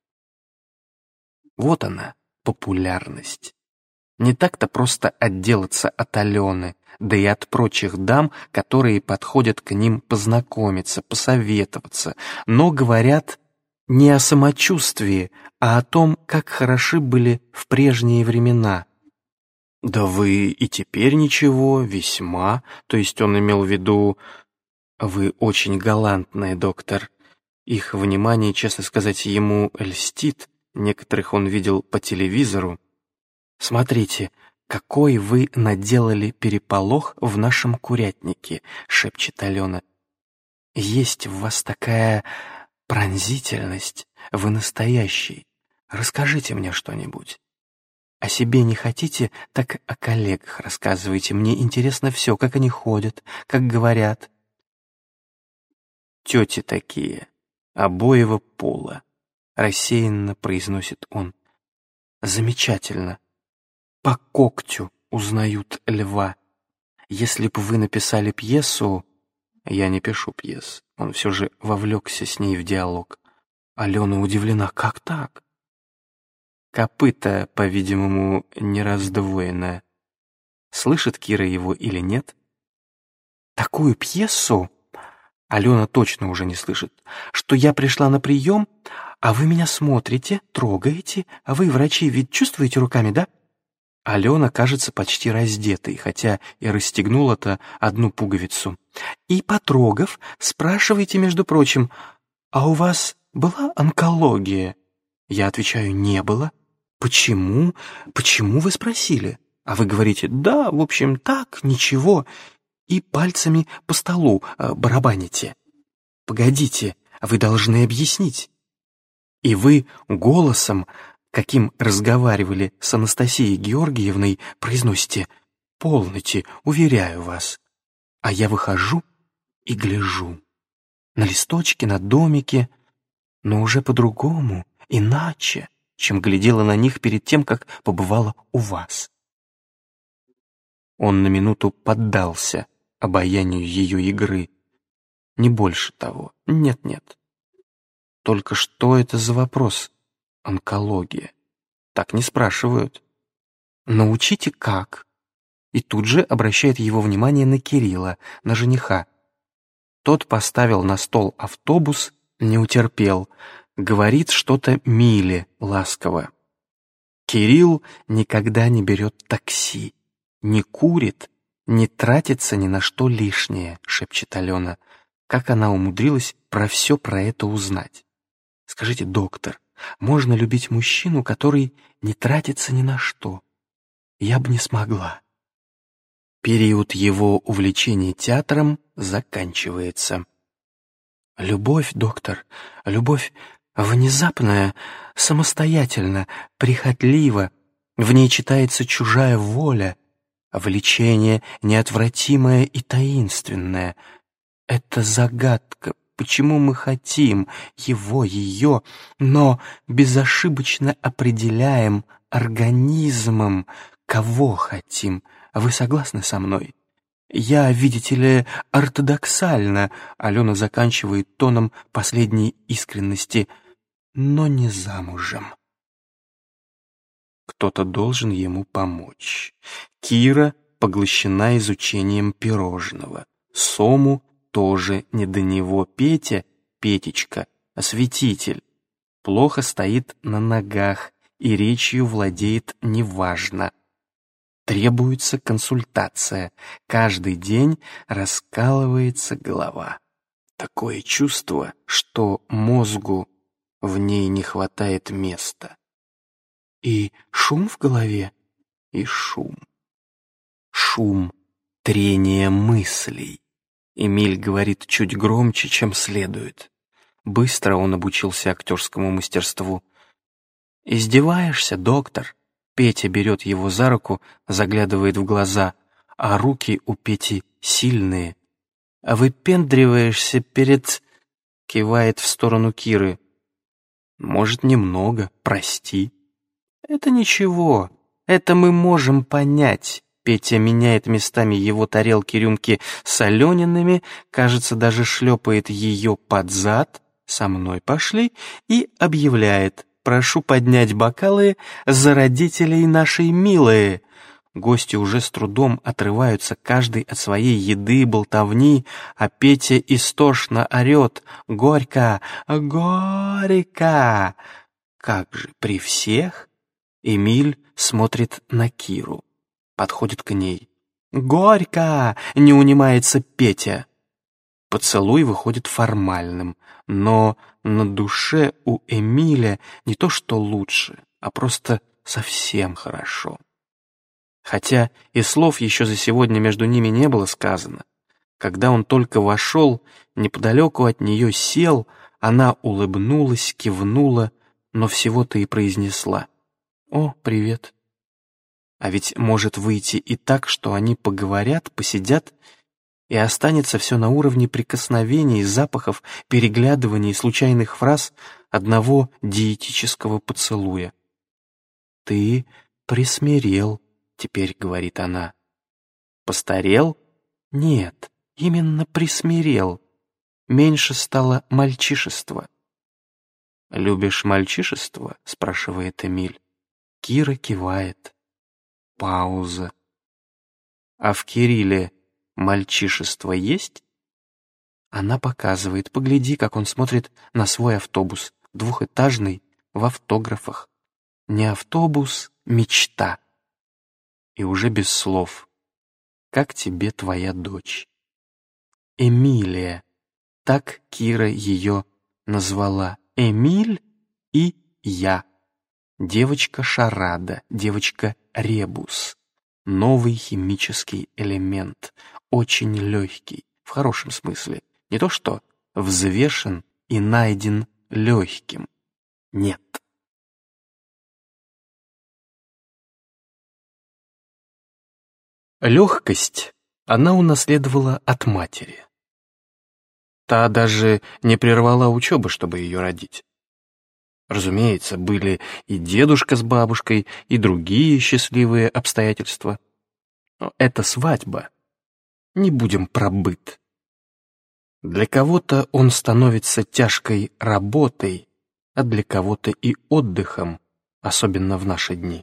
Вот она, популярность. Не так-то просто отделаться от Алены, да и от прочих дам, которые подходят к ним познакомиться, посоветоваться, но говорят не о самочувствии, а о том, как хороши были в прежние времена. Да вы и теперь ничего, весьма, то есть он имел в виду... Вы очень галантная, доктор. Их внимание, честно сказать, ему льстит, некоторых он видел по телевизору. Смотрите, какой вы наделали переполох в нашем курятнике, шепчет Алена. Есть в вас такая пронзительность, вы настоящий. Расскажите мне что-нибудь. О себе не хотите, так о коллегах рассказывайте. Мне интересно все, как они ходят, как говорят. Тети такие, обоего пола, рассеянно произносит он. Замечательно. По когтю узнают льва. Если бы вы написали пьесу... Я не пишу пьес. Он все же вовлекся с ней в диалог. Алена удивлена. Как так? Копыта, по-видимому, не раздвоенное. Слышит Кира его или нет? Такую пьесу, Алена точно уже не слышит, что я пришла на прием, а вы меня смотрите, трогаете, а вы, врачи, ведь чувствуете руками, да? Алена кажется почти раздетой, хотя и расстегнула-то одну пуговицу. И, потрогав, спрашиваете, между прочим, а у вас была онкология? Я отвечаю, не было. Почему? Почему вы спросили? А вы говорите, да, в общем, так, ничего. И пальцами по столу э, барабаните. Погодите, вы должны объяснить. И вы голосом, каким разговаривали с Анастасией Георгиевной, произносите «полноте, уверяю вас». А я выхожу и гляжу. На листочке, на домике, но уже по-другому, иначе, чем глядела на них перед тем, как побывала у вас. Он на минуту поддался обаянию ее игры. Не больше того. Нет-нет. Только что это за вопрос? Онкология. Так не спрашивают. Научите как? И тут же обращает его внимание на Кирилла, на жениха. Тот поставил на стол автобус, не утерпел, говорит что-то Миле ласково. Кирилл никогда не берет такси, не курит, не тратится ни на что лишнее, шепчет Алена. Как она умудрилась про все про это узнать? Скажите, доктор, можно любить мужчину, который не тратится ни на что? Я бы не смогла. Период его увлечения театром заканчивается. Любовь, доктор, любовь внезапная, самостоятельна, прихотлива, в ней читается чужая воля, влечение неотвратимое и таинственное. Это загадка, почему мы хотим его, ее, но безошибочно определяем организмом, кого хотим. Вы согласны со мной? Я, видите ли, ортодоксально, Алена заканчивает тоном последней искренности, но не замужем. Кто-то должен ему помочь. Кира поглощена изучением пирожного. Сому тоже не до него. Петя, Петечка, осветитель, плохо стоит на ногах и речью владеет неважно. Требуется консультация. Каждый день раскалывается голова. Такое чувство, что мозгу в ней не хватает места. И шум в голове, и шум. Шум трения мыслей. Эмиль говорит чуть громче, чем следует. Быстро он обучился актерскому мастерству. «Издеваешься, доктор?» Петя берет его за руку, заглядывает в глаза, а руки у Пети сильные. «А выпендриваешься перед...» Кивает в сторону Киры. «Может, немного, прости». «Это ничего, это мы можем понять». Петя меняет местами его тарелки-рюмки с Алёниными, кажется, даже шлепает ее под зад, со мной пошли, и объявляет: «Прошу поднять бокалы за родителей нашей милые». Гости уже с трудом отрываются каждый от своей еды, болтовни, а Петя истошно орет: «Горько! Горько!» Как же, при всех? Эмиль смотрит на Киру, подходит к ней. «Горько!» — не унимается Петя. Поцелуй выходит формальным, но на душе у Эмиля не то что лучше, а просто совсем хорошо. Хотя и слов еще за сегодня между ними не было сказано. Когда он только вошел, неподалеку от нее сел, она улыбнулась, кивнула, но всего-то и произнесла: «О, привет». А ведь может выйти и так, что они поговорят, посидят, и останется все на уровне прикосновений, запахов, переглядываний, случайных фраз одного диетического поцелуя. «Ты присмирел», — теперь говорит она. «Постарел? Нет, именно присмирел. Меньше стало мальчишества». «Любишь мальчишество?» — спрашивает Эмиль. Кира кивает. Пауза. «А в Кирилле мальчишество есть?» Она показывает. Погляди, как он смотрит на свой автобус, двухэтажный, в автографах. Не автобус, мечта. И уже без слов. «Как тебе твоя дочь?» Эмилия. Так Кира ее назвала. Эмиль и я. Девочка-шарада, девочка-ребус. Новый химический элемент, очень легкий, в хорошем смысле. Не то что взвешен и найден легким. Нет. Легкость она унаследовала от матери. Та даже не прервала учебы, чтобы ее родить. Разумеется, были и дедушка с бабушкой, и другие счастливые обстоятельства. Но это свадьба. Не будем про быт. Для кого-то он становится тяжкой работой, а для кого-то и отдыхом, особенно в наши дни.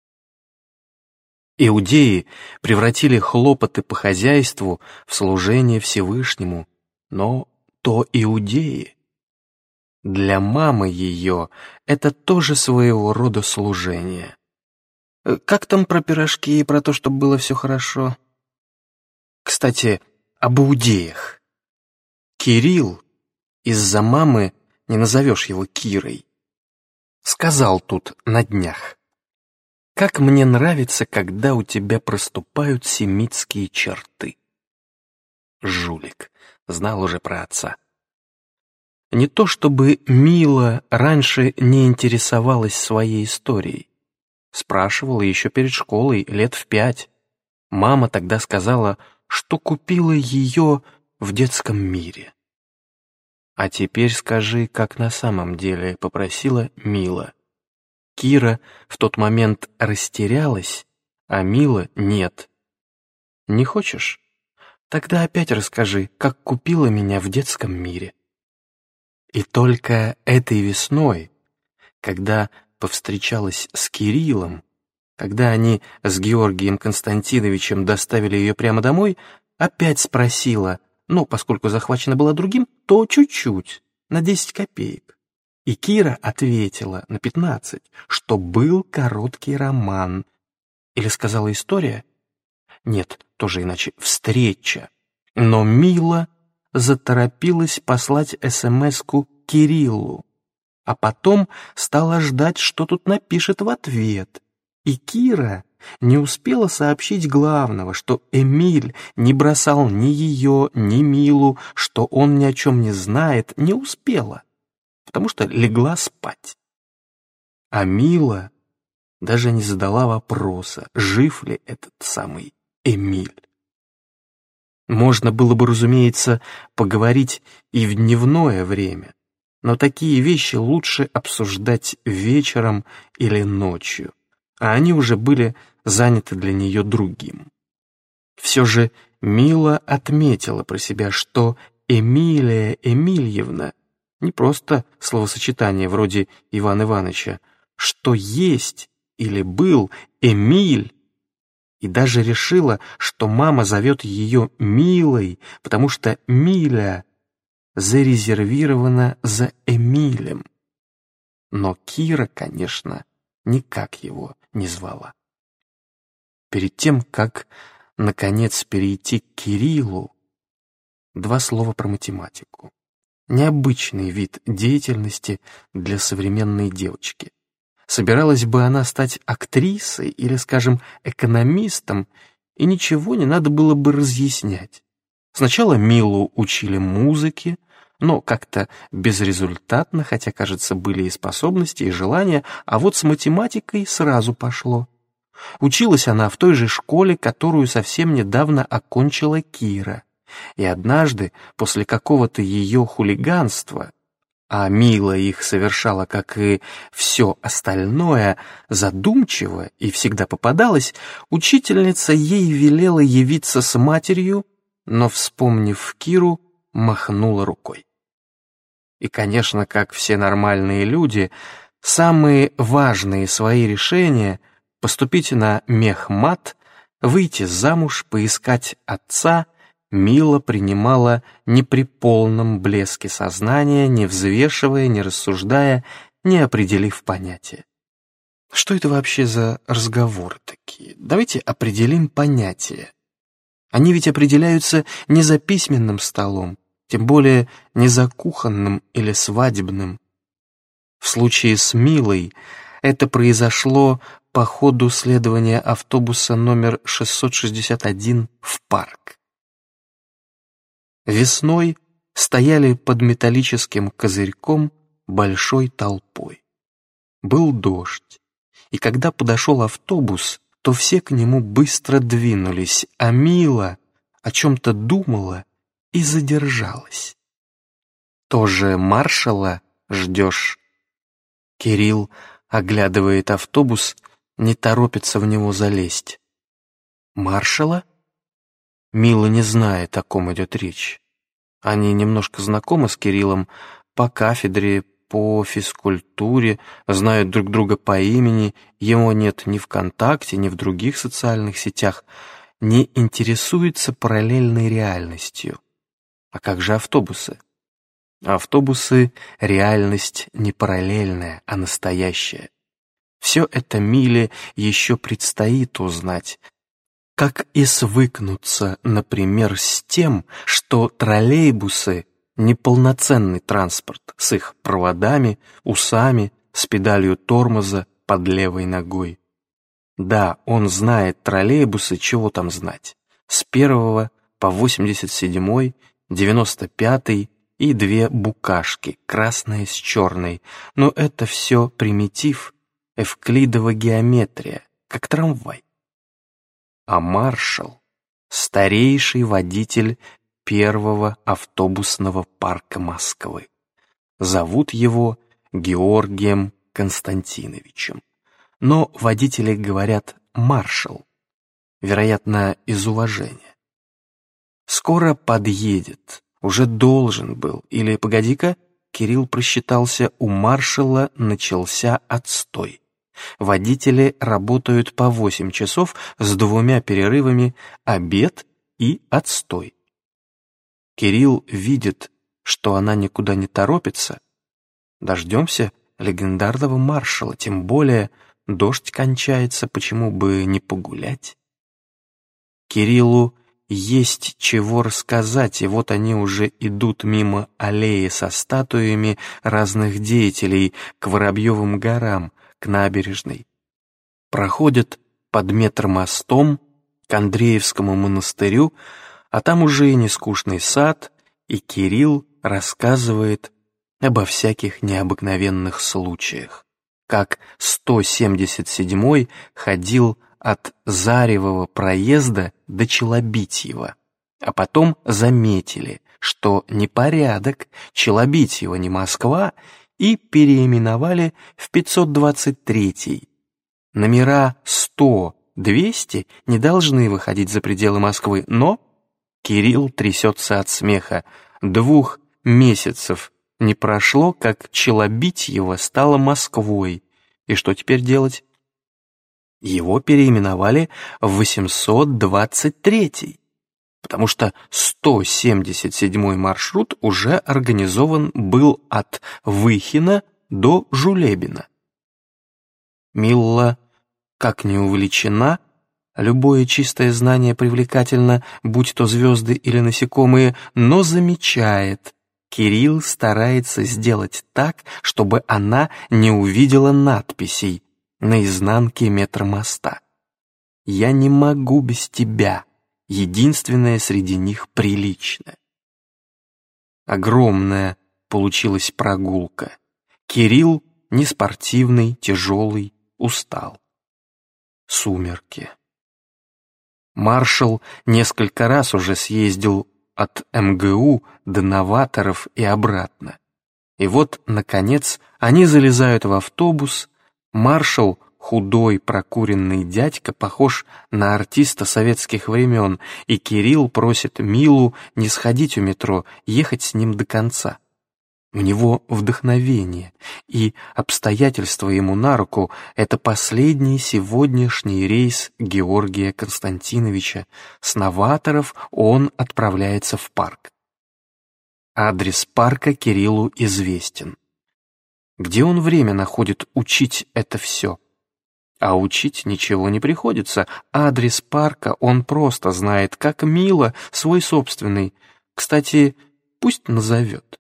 Иудеи превратили хлопоты по хозяйству в служение Всевышнему, но то иудеи. Для мамы ее это тоже своего рода служение. Как там про пирожки и про то, чтобы было все хорошо? Кстати, об иудеях. Кирилл, из-за мамы не назовешь его Кирой, сказал тут на днях: «Как мне нравится, когда у тебя проступают семитские черты». Жулик, знал уже про отца. Не то чтобы Мила раньше не интересовалась своей историей. Спрашивала еще перед школой, лет в пять. Мама тогда сказала, что купила ее в детском мире. «А теперь скажи, как на самом деле», — попросила Мила. Кира в тот момент растерялась, а Мила нет. «Не хочешь? Тогда опять расскажи, как купила меня в детском мире». И только этой весной, когда повстречалась с Кириллом, когда они с Георгием Константиновичем доставили ее прямо домой, опять спросила, но поскольку захвачена была другим, то чуть-чуть, на десять копеек. И Кира ответила на пятнадцать, что был короткий роман. Или сказала история? Нет, тоже иначе, встреча. Но Мила заторопилась послать эс-эм-эску Кириллу, а потом стала ждать, что тут напишет в ответ. И Кира не успела сообщить главного, что Эмиль не бросал ни ее, ни Милу, что он ни о чем не знает, не успела, потому что легла спать. А Мила даже не задала вопроса, жив ли этот самый Эмиль. Можно было бы, разумеется, поговорить и в дневное время, но такие вещи лучше обсуждать вечером или ночью, а они уже были заняты для нее другим. Все же Мила отметила про себя, что Эмилия Эмильевна не просто словосочетание вроде Ивана Ивановича, что есть или был Эмиль, и даже решила, что мама зовет ее Милой, потому что Миля зарезервирована за Эмилем. Но Кира, конечно, никак его не звала. Перед тем, как, наконец, перейти к Кириллу, два слова про математику. Необычный вид деятельности для современной девочки. Собиралась бы она стать актрисой или, скажем, экономистом, и ничего не надо было бы разъяснять. Сначала Милу учили музыке, но как-то безрезультатно, хотя, кажется, были и способности, и желания, а вот с математикой сразу пошло. Училась она в той же школе, которую совсем недавно окончила Кира. И однажды, после какого-то ее хулиганства, а Мила их совершала, как и все остальное, задумчиво и всегда попадалась, учительница ей велела явиться с матерью, но, вспомнив Киру, махнула рукой. И, конечно, как все нормальные люди, самые важные свои решения — поступить на мехмат, выйти замуж, поискать отца — Мила принимала не при полном блеске сознания, не взвешивая, не рассуждая, не определив понятия. Что это вообще за разговоры такие? Давайте определим понятия. Они ведь определяются не за письменным столом, тем более не за кухонным или свадебным. В случае с Милой это произошло по ходу следования автобуса номер шестьсот шестьдесят один в парк. Весной стояли под металлическим козырьком большой толпой. Был дождь, и когда подошел автобус, то все к нему быстро двинулись, а Мила о чем-то думала и задержалась. «Тоже маршала ждешь?» Кирилл оглядывает автобус, не торопится в него залезть. «Маршала?» Мила не знает, о ком идет речь. Они немножко знакомы с Кириллом по кафедре, по физкультуре, знают друг друга по имени, его нет ни ВКонтакте, ни в других социальных сетях, не интересуется параллельной реальностью. А как же автобусы? Автобусы — реальность не параллельная, а настоящая. Все это Миле еще предстоит узнать, как и свыкнуться, например, с тем, что троллейбусы — неполноценный транспорт с их проводами, усами, с педалью тормоза под левой ногой. Да, он знает троллейбусы, чего там знать. С первого по восемьдесят седьмой, девяносто пятый и две букашки, красная с черной. Но это все примитив, эвклидова геометрия, как трамвай. А маршал — старейший водитель первого автобусного парка Москвы. Зовут его Георгием Константиновичем. Но водители говорят «маршал», вероятно, из уважения. Скоро подъедет, уже должен был, или, погоди-ка, Кирилл просчитался, у маршала начался отстой. Водители работают по восемь часов с двумя перерывами, обед и отстой. Кирилл видит, что она никуда не торопится. Дождемся легендарного маршала, тем более дождь кончается, почему бы не погулять? Кириллу есть чего рассказать, и вот они уже идут мимо аллеи со статуями разных деятелей к Воробьевым горам, к набережной. Проходят под Метромостом к Андреевскому монастырю, а там уже и нескучный сад, и Кирилл рассказывает обо всяких необыкновенных случаях, как сто семьдесят седьмой ходил от Заревого проезда до Челобитьева, а потом заметили, что непорядок, Челобитьево не Москва, и переименовали в пятьсот двадцать третий. Номера сто, двести не должны выходить за пределы Москвы, но Кирилл трясется от смеха. Двух месяцев не прошло, как Челобитьево стало Москвой. И что теперь делать? Его переименовали в восемьсот двадцать третий, потому что сто семьдесят седьмой маршрут уже организован был от Выхина до Жулебина. Милла, как не увлечена, любое чистое знание привлекательно, будь то звезды или насекомые, но замечает, Кирилл старается сделать так, чтобы она не увидела надписей на изнанке метромоста. «Я не могу без тебя», единственное среди них приличное. Огромная получилась прогулка. Кирилл неспортивный, тяжелый, устал. Сумерки. Маршал несколько раз уже съездил от эм гэ у до Новаторов и обратно. И вот, наконец, они залезают в автобус. Маршал, худой, прокуренный дядька, похож на артиста советских времен, и Кирилл просит Милу не сходить у метро, ехать с ним до конца. У него вдохновение, и обстоятельства ему на руку — это последний сегодняшний рейс Георгия Константиновича. С Новаторов он отправляется в парк. Адрес парка Кириллу известен. Где он время находит учить это все? А учить ничего не приходится. Адрес парка он просто знает, как Мила свой собственный. Кстати, пусть назовет.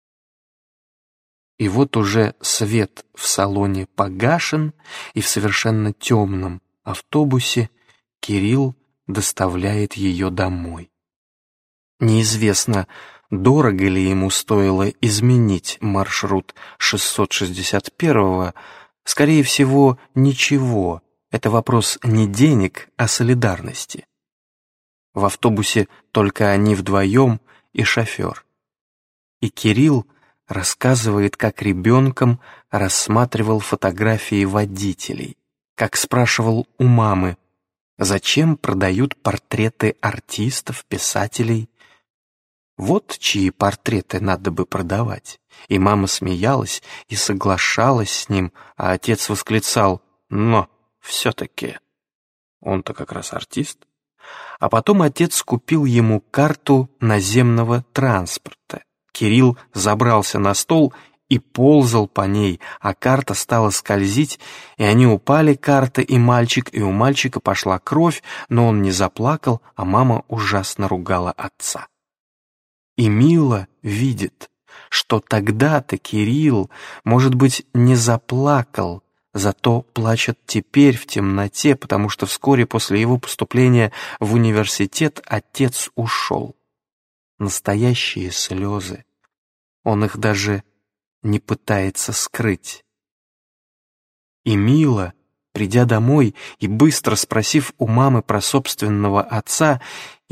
И вот уже свет в салоне погашен, и в совершенно темном автобусе Кирилл доставляет ее домой. Неизвестно, дорого ли ему стоило изменить маршрут шестьсот шестьдесят первого, скорее всего, ничего, это вопрос не денег, а солидарности. В автобусе только они вдвоем и шофер. И Кирилл рассказывает, как ребенком рассматривал фотографии водителей, как спрашивал у мамы, зачем продают портреты артистов, писателей. Вот чьи портреты надо бы продавать. И мама смеялась и соглашалась с ним, а отец восклицал: «Но все-таки он-то как раз артист». А потом отец купил ему карту наземного транспорта. Кирилл забрался на стол и ползал по ней, а карта стала скользить, и они упали, карта и мальчик, и у мальчика пошла кровь, но он не заплакал, а мама ужасно ругала отца. И Мила видит, что тогда-то Кирилл, может быть, не заплакал, зато плачет теперь в темноте, потому что вскоре после его поступления в университет отец ушел. Настоящие слезы. Он их даже не пытается скрыть. И Мила, придя домой и быстро спросив у мамы про собственного отца,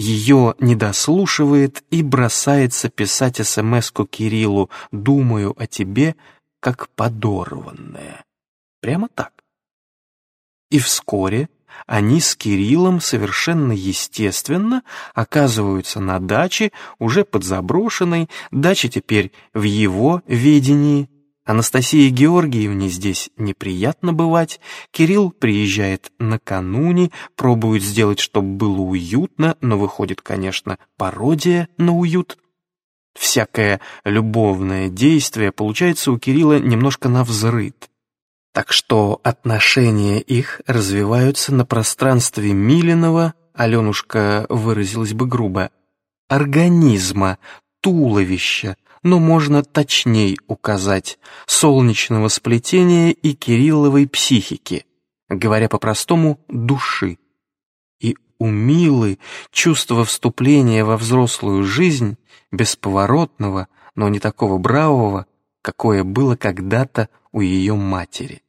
ее не дослушивает и бросается писать эс-эм-эску Кириллу «Думаю о тебе, как подорванная». Прямо так. И вскоре они с Кириллом совершенно естественно оказываются на даче, уже подзаброшенной, дача теперь в его ведении. Анастасии Георгиевне здесь неприятно бывать, Кирилл приезжает накануне, пробует сделать, чтобы было уютно, но выходит, конечно, пародия на уют. Всякое любовное действие получается у Кирилла немножко навзрыд. Так что отношения их развиваются на пространстве Милиного, Аленушка выразилась бы грубо, организма, туловища, но можно точней указать, солнечного сплетения и Кирилловой психики, говоря по-простому, души. И у Милы чувство вступления во взрослую жизнь, бесповоротного, но не такого бравого, какое было когда-то у ее матери.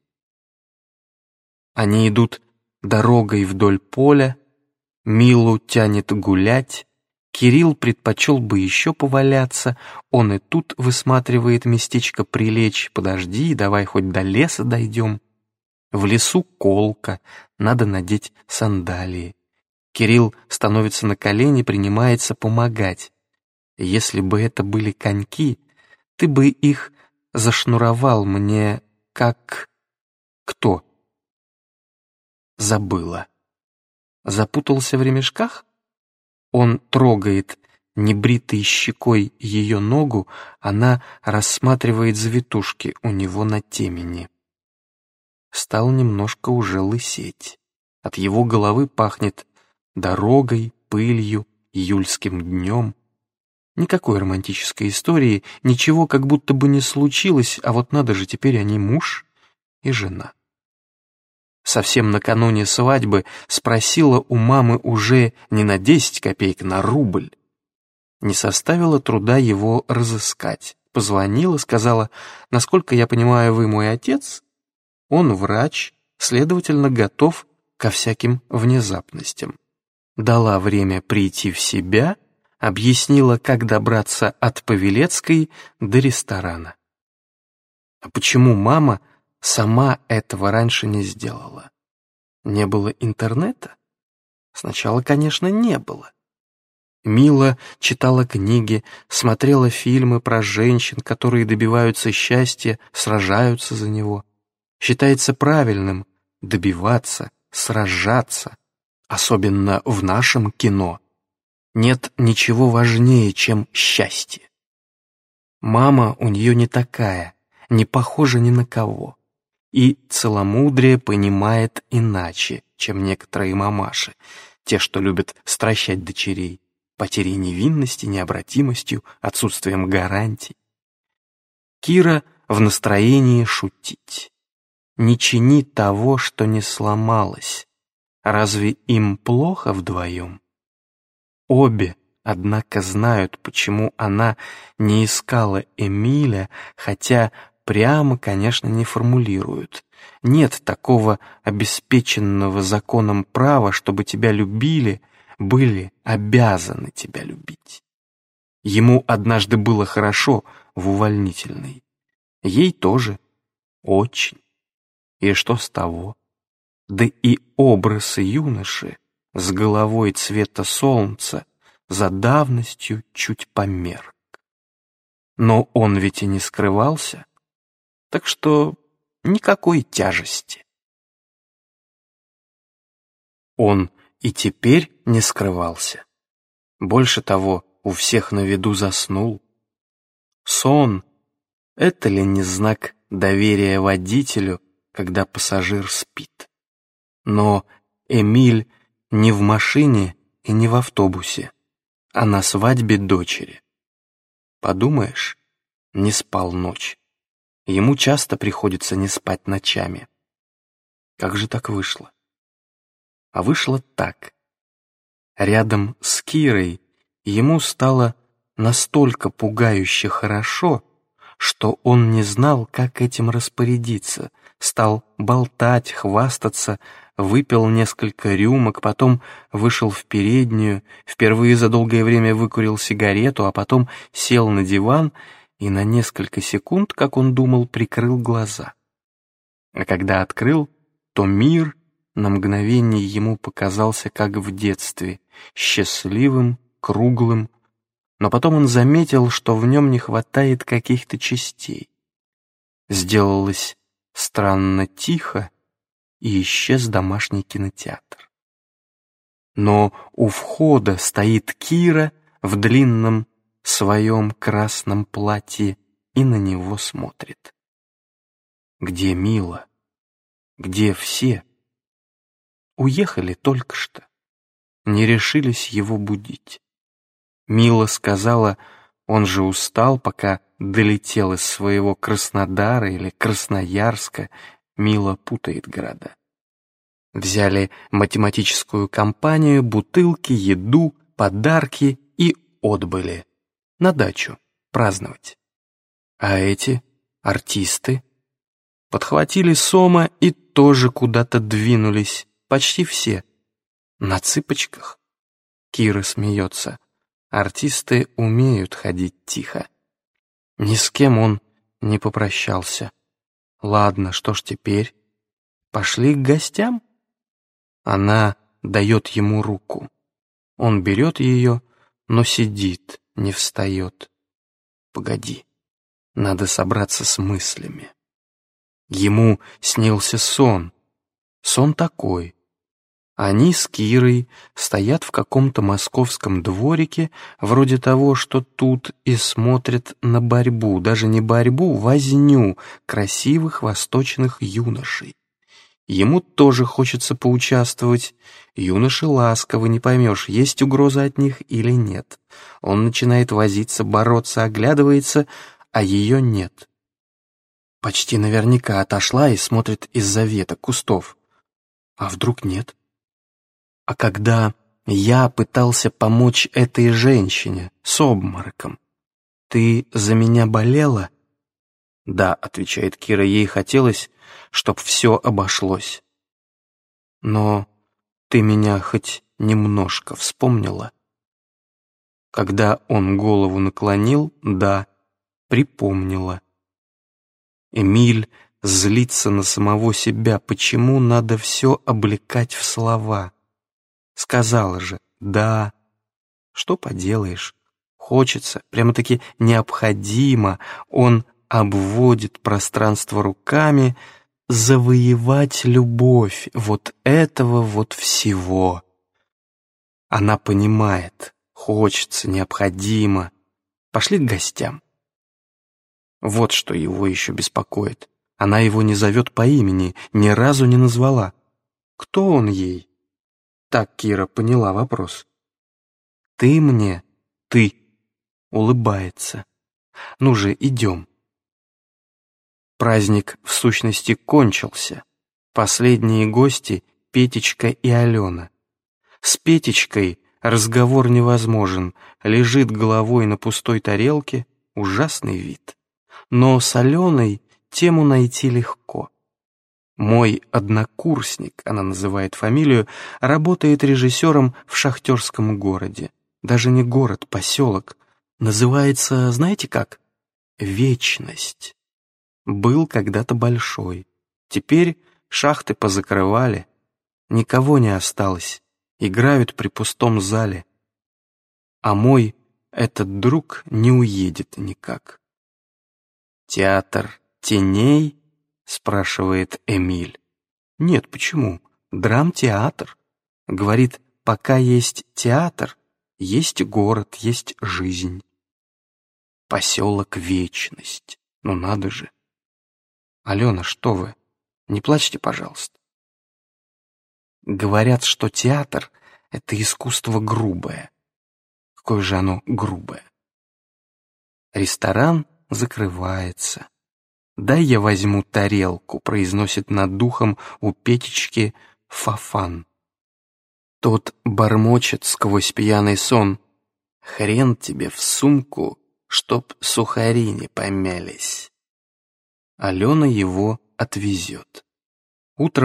Они идут дорогой вдоль поля, Милу тянет гулять, Кирилл предпочел бы еще поваляться, он и тут высматривает местечко прилечь, подожди, давай хоть до леса дойдем. В лесу колка, надо надеть сандалии. Кирилл становится на колени, принимается помогать. Если бы это были коньки, ты бы их зашнуровал мне как... Кто? Забыла. Запутался в ремешках? Он трогает небритой щекой ее ногу, она рассматривает завитушки у него на темени. Стал немножко уже лысеть. От его головы пахнет дорогой, пылью, июльским днем. Никакой романтической истории, ничего как будто бы не случилось, а вот надо же, теперь они муж и жена. Совсем накануне свадьбы спросила у мамы уже не на десять копеек, на рубль. Не составило труда его разыскать. Позвонила, сказала, насколько я понимаю, вы мой отец. Он врач, следовательно, готов ко всяким внезапностям. Дала время прийти в себя, объяснила, как добраться от Павелецкой до ресторана. А почему мама сама этого раньше не сделала? Не было интернета? Сначала, конечно, не было. Мила читала книги, смотрела фильмы про женщин, которые добиваются счастья, сражаются за него. Считается правильным добиваться, сражаться, особенно в нашем кино. Нет ничего важнее, чем счастье. Мама у нее не такая, не похожа ни на кого. И целомудрие понимает иначе, чем некоторые мамаши, те, что любят стращать дочерей, потерей невинности, необратимостью, отсутствием гарантий. Кира в настроении шутить. Не чини того, что не сломалось. Разве им плохо вдвоем? Обе, однако, знают, почему она не искала Эмиля, хотя прямо, конечно, не формулируют. Нет такого обеспеченного законом права, чтобы тебя любили, были обязаны тебя любить. Ему однажды было хорошо в увольнительной. Ей тоже очень. И что с того? Да и образ юноши с головой цвета солнца за давностью чуть померк. Но он ведь и не скрывался, так что никакой тяжести. Он и теперь не скрывался. Больше того, у всех на виду заснул. Сон — это ли не знак доверия водителю, когда пассажир спит? Но Эмиль не в машине и не в автобусе, а на свадьбе дочери. Подумаешь, не спал ночь. Ему часто приходится не спать ночами. Как же так вышло? А вышло так. Рядом с Кирой ему стало настолько пугающе хорошо, что он не знал, как этим распорядиться, стал болтать, хвастаться, выпил несколько рюмок, потом вышел в переднюю, впервые за долгое время выкурил сигарету, а потом сел на диван и на несколько секунд, как он думал, прикрыл глаза. А когда открыл, то мир на мгновение ему показался как в детстве, счастливым, круглым, но потом он заметил, что в нем не хватает каких-то частей. Сделалось странно тихо, и исчез домашний кинотеатр. Но у входа стоит Кира в длинном своем красном платье и на него смотрит. Где Мила? Где все? Уехали только что. Не решились его будить. Мила сказала, он же устал, пока долетел из своего Краснодара или Красноярска. Мила путает города. Взяли математическую компанию, бутылки, еду, подарки и отбыли на дачу праздновать. А эти артисты подхватили сома и тоже куда-то двинулись, почти все, на цыпочках. Кира смеется. Артисты умеют ходить тихо. Ни с кем он не попрощался. Ладно, что ж теперь? Пошли к гостям? Она дает ему руку. Он берет ее, но сидит, не встает. Погоди, надо собраться с мыслями. Ему снился сон. Сон такой. Они с Кирой стоят в каком-то московском дворике, вроде того, что тут, и смотрят на борьбу, даже не борьбу, возню красивых восточных юношей. Ему тоже хочется поучаствовать. Юноши ласковы, не поймешь, есть угроза от них или нет. Он начинает возиться, бороться, оглядывается, а ее нет. Почти наверняка отошла и смотрит из-за веток, кустов. А вдруг нет? А когда я пытался помочь этой женщине с обмороком, ты за меня болела? Да, отвечает Кира, ей хотелось, чтоб все обошлось. Но ты меня хоть немножко вспомнила? Когда он голову наклонил, да, припомнила. Эмиль злится на самого себя, почему надо все облекать в слова. Сказала же «да». Что поделаешь? Хочется, прямо-таки необходимо. Он обводит пространство руками, завоевать любовь вот этого вот всего. Она понимает, хочется, необходимо. Пошли к гостям. Вот что его еще беспокоит. Она его не зовет по имени, ни разу не назвала. Кто он ей? Так Кира поняла вопрос. «Ты мне, ты», улыбается. «Ну же, идем». Праздник, в сущности, кончился. Последние гости — Петечка и Алена. С Петечкой разговор невозможен, лежит головой на пустой тарелке, ужасный вид. Но с Аленой тему найти легко. Мой однокурсник, она называет фамилию, работает режиссером в шахтерском городе. Даже не город, поселок. Называется, знаете как? Вечность. Был когда-то большой. Теперь шахты позакрывали. Никого не осталось. Играют при пустом зале. А мой этот друг не уедет никак. «Театр теней?» — спрашивает Эмиль. «Нет, почему? Драмтеатр». Говорит, пока есть театр, есть город, есть жизнь. Поселок Вечность. Ну надо же. Алена, что вы? Не плачьте, пожалуйста. Говорят, что театр — это искусство грубое. Какое же оно грубое? Ресторан закрывается. «Дай я возьму тарелку», — произносит над духом у Петечки Фофан. Тот бормочет сквозь пьяный сон. «Хрен тебе в сумку, чтоб сухари не помялись». Алена его отвезет. Утром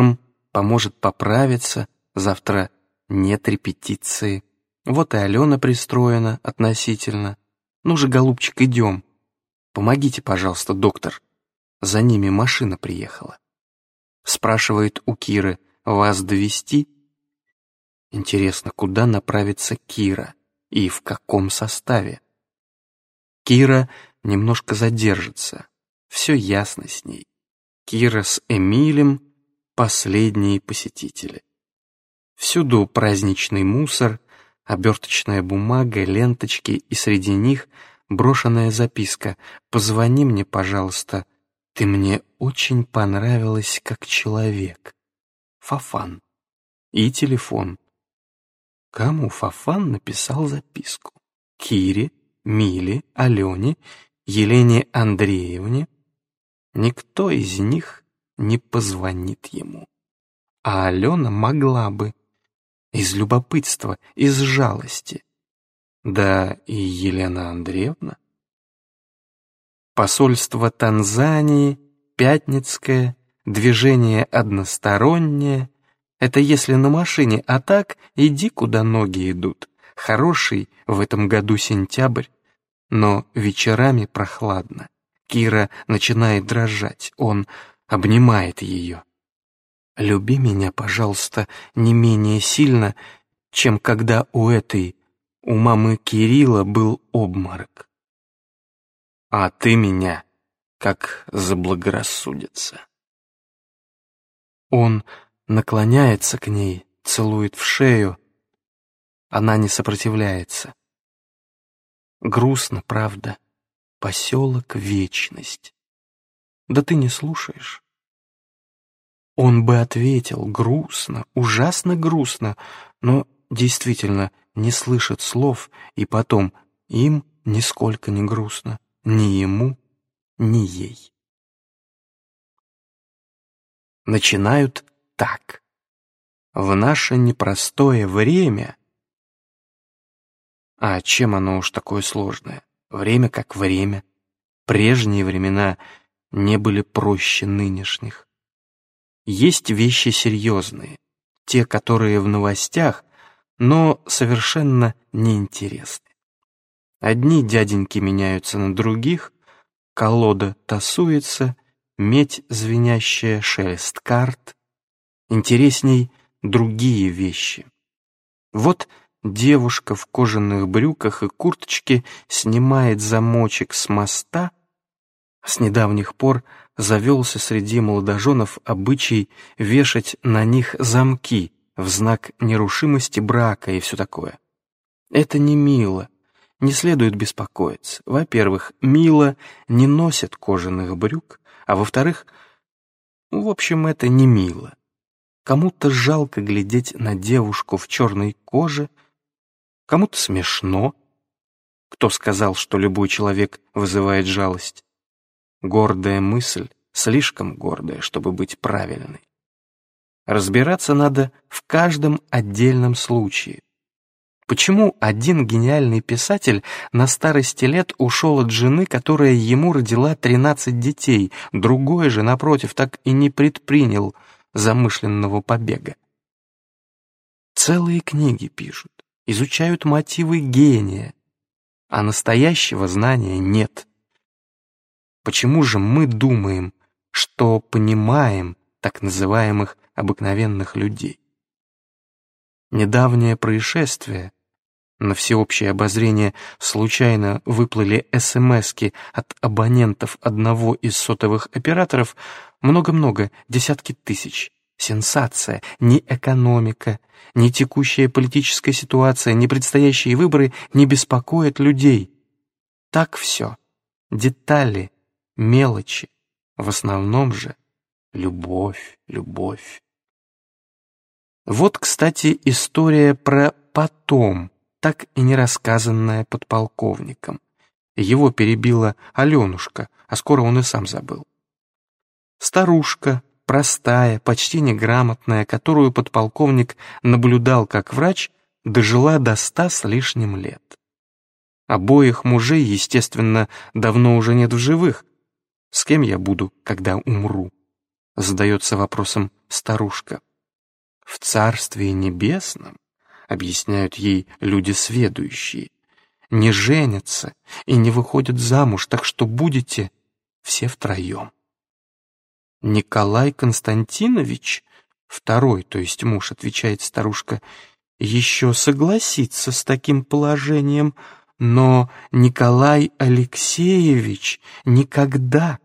поможет поправиться, завтра нет репетиции. Вот и Алена пристроена относительно. Ну же, голубчик, идем. Помогите, пожалуйста, доктор. За ними машина приехала. Спрашивает у Киры: вас довезти? Интересно, куда направится Кира и в каком составе? Кира немножко задержится. Все ясно с ней. Кира с Эмилем — последние посетители. Всюду праздничный мусор, оберточная бумага, ленточки, и среди них брошенная записка: «Позвони мне, пожалуйста, ты мне очень понравилась как человек. Фофан». И телефон. Кому Фофан написал записку? Кире, Миле, Алене, Елене Андреевне? Никто из них не позвонит ему. А Алена могла бы. Из любопытства, из жалости. Да и Елена Андреевна. Посольство Танзании, Пятницкое, движение одностороннее. Это если на машине, а так иди, куда ноги идут. Хороший в этом году сентябрь, но вечерами прохладно. Кира начинает дрожать, он обнимает ее. «Люби меня, пожалуйста, не менее сильно, чем когда у этой, у мамы Кирилла был обморок. А ты меня, как заблагорассудится». Он наклоняется к ней, целует в шею. Она не сопротивляется. Грустно, правда? Поселок Вечность. Да ты не слушаешь. Он бы ответил: грустно, ужасно грустно, но действительно не слышит слов, и потом им нисколько не грустно, ни ему, ни ей. Начинают так. В наше непростое время... А чем оно уж такое сложное? Время как время. Прежние времена не были проще нынешних. Есть вещи серьезные, те, которые в новостях, но совершенно неинтересны. Одни дяденьки меняются на других, колода тасуется, медь звенящая, шелест карт. Интересней другие вещи. Вот девушка в кожаных брюках и курточке снимает замочек с моста. С недавних пор завелся среди молодоженов обычай вешать на них замки в знак нерушимости брака и все такое. Это не мило, не следует беспокоиться. Во-первых, мило не носят кожаных брюк, а во-вторых, в общем, это не мило. Кому-то жалко глядеть на девушку в черной коже, кому-то смешно. Кто сказал, что любой человек вызывает жалость? Гордая мысль, слишком гордая, чтобы быть правильной. Разбираться надо в каждом отдельном случае. Почему один гениальный писатель на старости лет ушел от жены, которая ему родила тринадцать детей, другой же, напротив, так и не предпринял замышленного побега? Целые книги пишут, изучают мотивы гения, а настоящего знания нет. Почему же мы думаем, что понимаем так называемых обыкновенных людей? Недавнее происшествие. На всеобщее обозрение случайно выплыли эсэмэски от абонентов одного из сотовых операторов. Много-много, десятки тысяч. Сенсация. Ни экономика, ни текущая политическая ситуация, ни предстоящие выборы не беспокоят людей. Так все. Детали. Мелочи, в основном же любовь, любовь. Вот, кстати, история про «потом», так и не рассказанная подполковником. Его перебила Аленушка, а скоро он и сам забыл. Старушка, простая, почти неграмотная, которую подполковник наблюдал как врач, дожила до ста с лишним лет. Обоих мужей, естественно, давно уже нет в живых. С кем я буду, когда умру? Задается вопросом старушка. В Царстве Небесном, объясняют ей люди сведущие, не женятся и не выходят замуж, так что будете все втроем. Николай Константинович, второй, то есть муж, отвечает старушка, еще согласится с таким положением, но Николай Алексеевич никогда.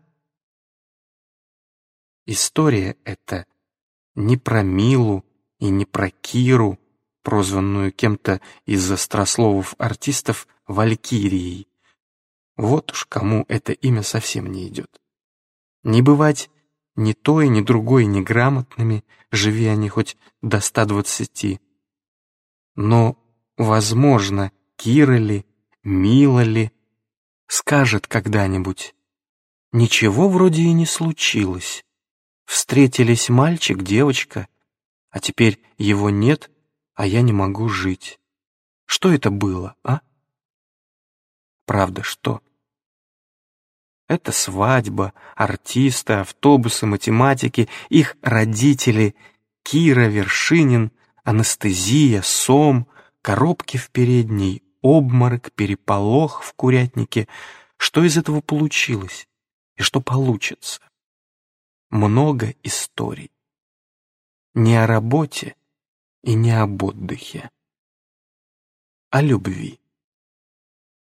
История эта не про Милу и не про Киру, прозванную кем-то из острословов-артистов Валькирией. Вот уж кому это имя совсем не идет. Не бывать ни той, ни другой неграмотными, живи они хоть до ста двадцати. Но, возможно, Кира ли, Мила ли, скажет когда-нибудь: ничего вроде и не случилось. Встретились мальчик, девочка, а теперь его нет, а я не могу жить. Что это было, а? Правда, что? Это свадьба, артисты, автобусы, математики, их родители, Кира, Вершинин, анестезия, сом, коробки в передней, обморок, переполох в курятнике. Что из этого получилось? И что получится? Много историй. Не о работе и не об отдыхе. О любви.